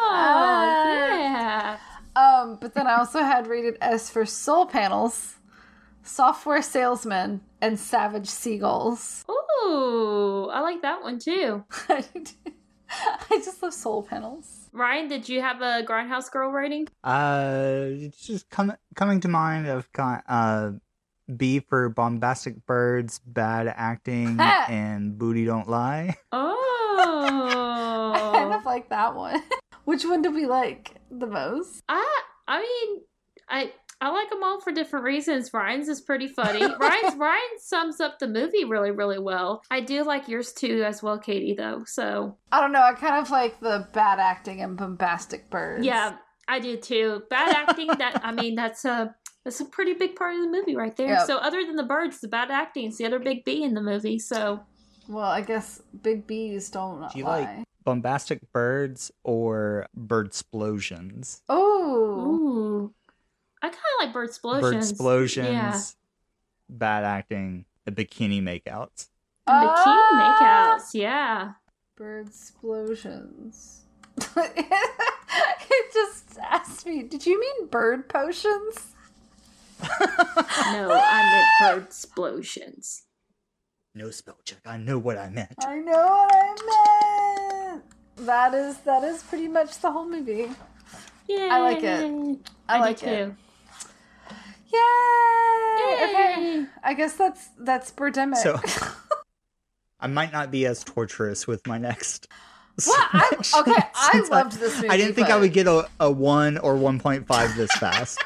Yeah. But then I also had rated S for soul panels, software salesmen, and savage seagulls. Ooh, I like that one too. I just love soul panels. Ryan, did you have a Grindhouse Girl rating? It's just coming to mind. I've got B for bombastic birds, bad acting, and booty don't lie. Oh, I kind of like that one. Which one do we like the most? I mean, I like them all for different reasons. Ryan's is pretty funny. Ryan sums up the movie really, really well. I do like yours too as well, Katie, though. So I don't know. I kind of like the bad acting and bombastic birds. Yeah, I do too. Bad acting. That's a pretty big part of the movie right there. Yep. So other than the birds, the bad acting is the other big B in the movie. So well, I guess big B's don't Do you lie. like bombastic birds or bird explosions? Oh. ooh. I kind of like bird explosions. Bird explosions, Yeah. bad acting, the bikini makeouts. Bikini makeouts, yeah. Bird explosions. It just asked me, did you mean bird potions? No, I meant bird explosions. No spell check. I know what I meant. I know what I meant. That is pretty much the whole movie. Yay! I like it. I like do it. too. Yay! Yay! Okay. I guess that's Birdemic. So I might not be as torturous with my next. Well, I loved this movie. I didn't think I but would get a 1 or 1.5 this fast.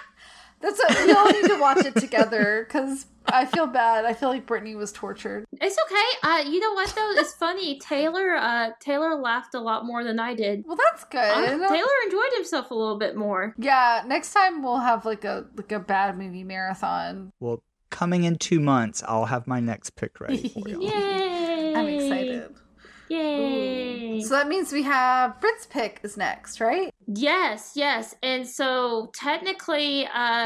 we all need to watch it together because I feel bad. I feel like Brittany was tortured. It's okay. You know what though? It's funny. Taylor laughed a lot more than I did. Well, that's good. Taylor enjoyed himself a little bit more. Yeah, next time we'll have like a bad movie marathon. Well, coming in 2 months, I'll have my next pick ready for you. Yay! I'm excited. Yay! So that means we have Brit's pick is next, right? Yes. And so technically,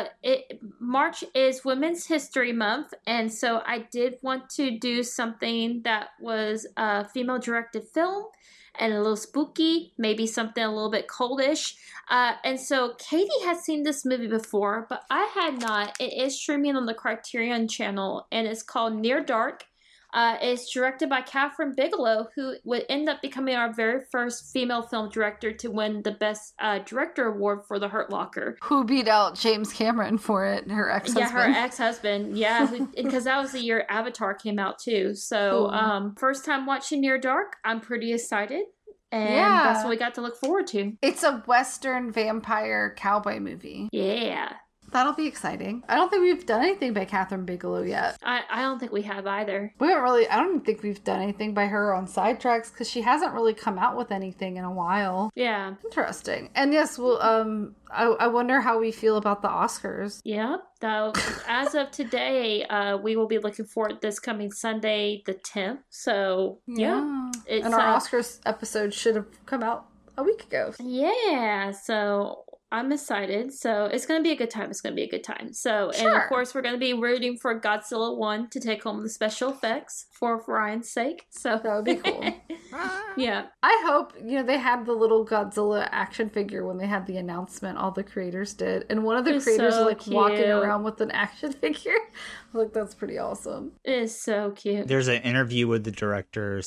March is Women's History Month, and so I did want to do something that was a female-directed film and a little spooky, maybe something a little bit coldish. And so Katie has seen this movie before, but I had not. It is streaming on the Criterion channel, and it's called Near Dark. It's directed by Catherine Bigelow, who would end up becoming our very first female film director to win the Best Director Award for The Hurt Locker. Who beat out James Cameron for it, her ex-husband. Yeah, her ex-husband. Yeah, because that was the year Avatar came out too. So first time watching Near Dark, I'm pretty excited. And that's what we got to look forward to. It's a Western vampire cowboy movie. Yeah. That'll be exciting. I don't think we've done anything by Catherine Bigelow yet. I don't think we have either. I don't even think we've done anything by her on Sidetracks because she hasn't really come out with anything in a while. Yeah. Interesting. And yes, well, I wonder how we feel about the Oscars. Yeah. So as of today, we will be looking forward this coming Sunday, the 10th. So yeah. And our Oscars episode should have come out a week ago. Yeah. So I'm excited. So it's going to be a good time. So, sure. And of course, we're going to be rooting for Godzilla 1 to take home the special effects for Ryan's sake. So that would be cool. Yeah. I hope, they had the little Godzilla action figure when they had the announcement, all the creators did. And one of the creators so was cute. walking around with an action figure. That's pretty awesome. It's so cute. There's an interview with the director /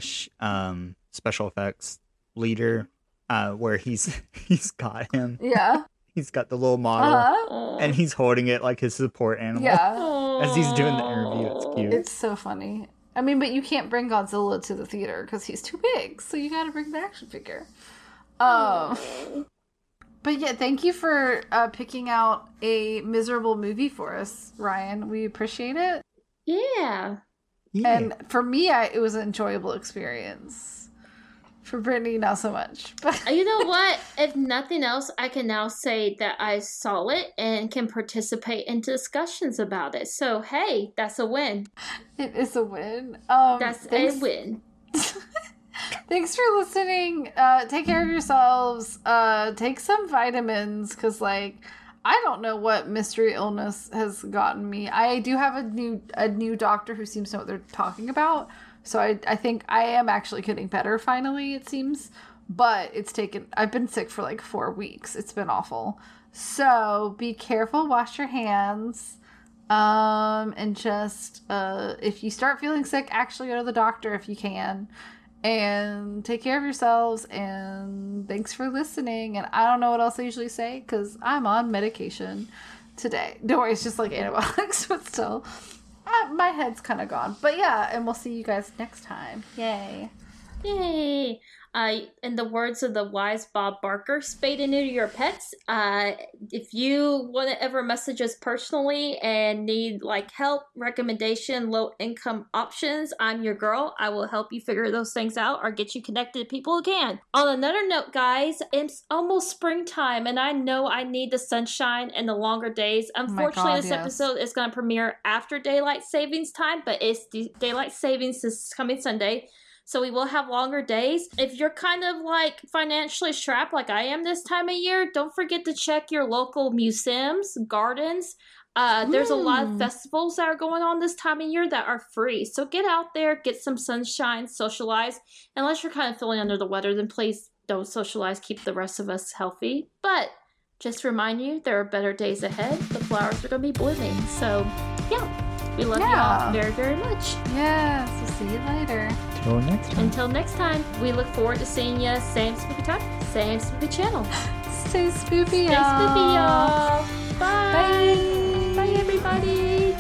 special effects leader where he's got him. Yeah. He's got the little model, and he's holding it like his support animal. Yeah. As he's doing the interview. It's cute. It's so funny. I mean, but you can't bring Godzilla to the theater because he's too big, so you gotta bring the action figure. But yeah, thank you for picking out a miserable movie for us, Ryan. We appreciate it. Yeah. And for me, it was an enjoyable experience. For Brittany, not so much. But you know what? If nothing else, I can now say that I saw it and can participate in discussions about it. So, hey, that's a win. It is a win. That's a win. Thanks for listening. Take care of yourselves. Take some vitamins, because, I don't know what mystery illness has gotten me. I do have a new doctor who seems to know what they're talking about. So I think I am actually getting better finally, it seems. But I've been sick for 4 weeks. It's been awful. So be careful, wash your hands. And just, if you start feeling sick, actually go to the doctor if you can. And take care of yourselves. And thanks for listening. And I don't know what else I usually say because I'm on medication today. Don't worry, it's just antibiotics, but still. My head's kind of gone. But yeah, and we'll see you guys next time. Yay. Yay. In the words of the wise Bob Barker, spade and neuter your pets. If you want to ever message us personally and need help, recommendation, low income options, I'm your girl. I will help you figure those things out or get you connected to people who can. On another note, guys, it's almost springtime and I know I need the sunshine and the longer days. Unfortunately, this episode is going to premiere after daylight savings time, but it's daylight savings this coming Sunday. So we will have longer days. If you're kind of financially strapped like I am this time of year, don't forget to check your local museums, gardens. There's a lot of festivals that are going on this time of year that are free. So get out there, get some sunshine, socialize. Unless you're kind of feeling under the weather, then please don't socialize. Keep the rest of us healthy. But just to remind you, there are better days ahead. The flowers are going to be blooming. So yeah, we love you all very, very much. Yes, we'll see See you later. Till next time. Until next time, we look forward to seeing you same spooky time, same spooky channel. Stay spoopy, Stay y'all. spoopy, y'all. Bye. Bye. Bye, everybody.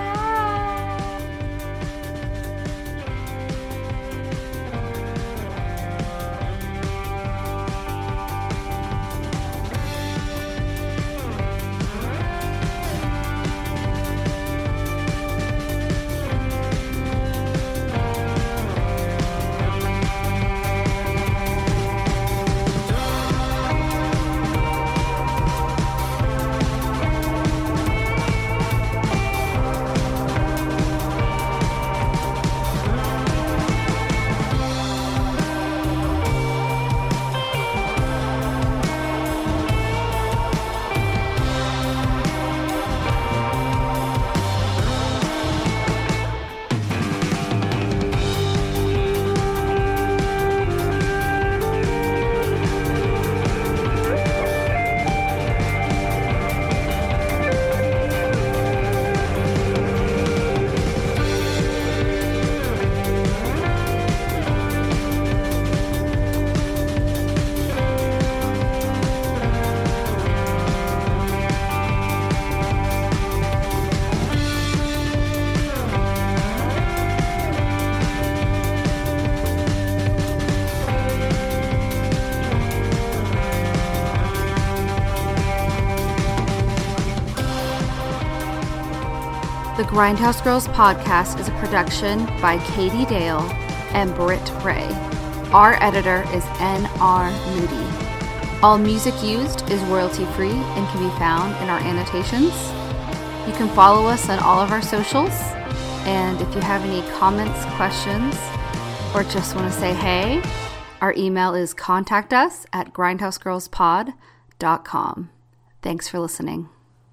The Grindhouse Girls podcast is a production by Katie Dale and Britt Ray. Our editor is N.R. Moody. All music used is royalty-free and can be found in our annotations. You can follow us on all of our socials. And if you have any comments, questions, or just want to say hey, our email is contactus@grindhousegirlspod.com. Thanks for listening.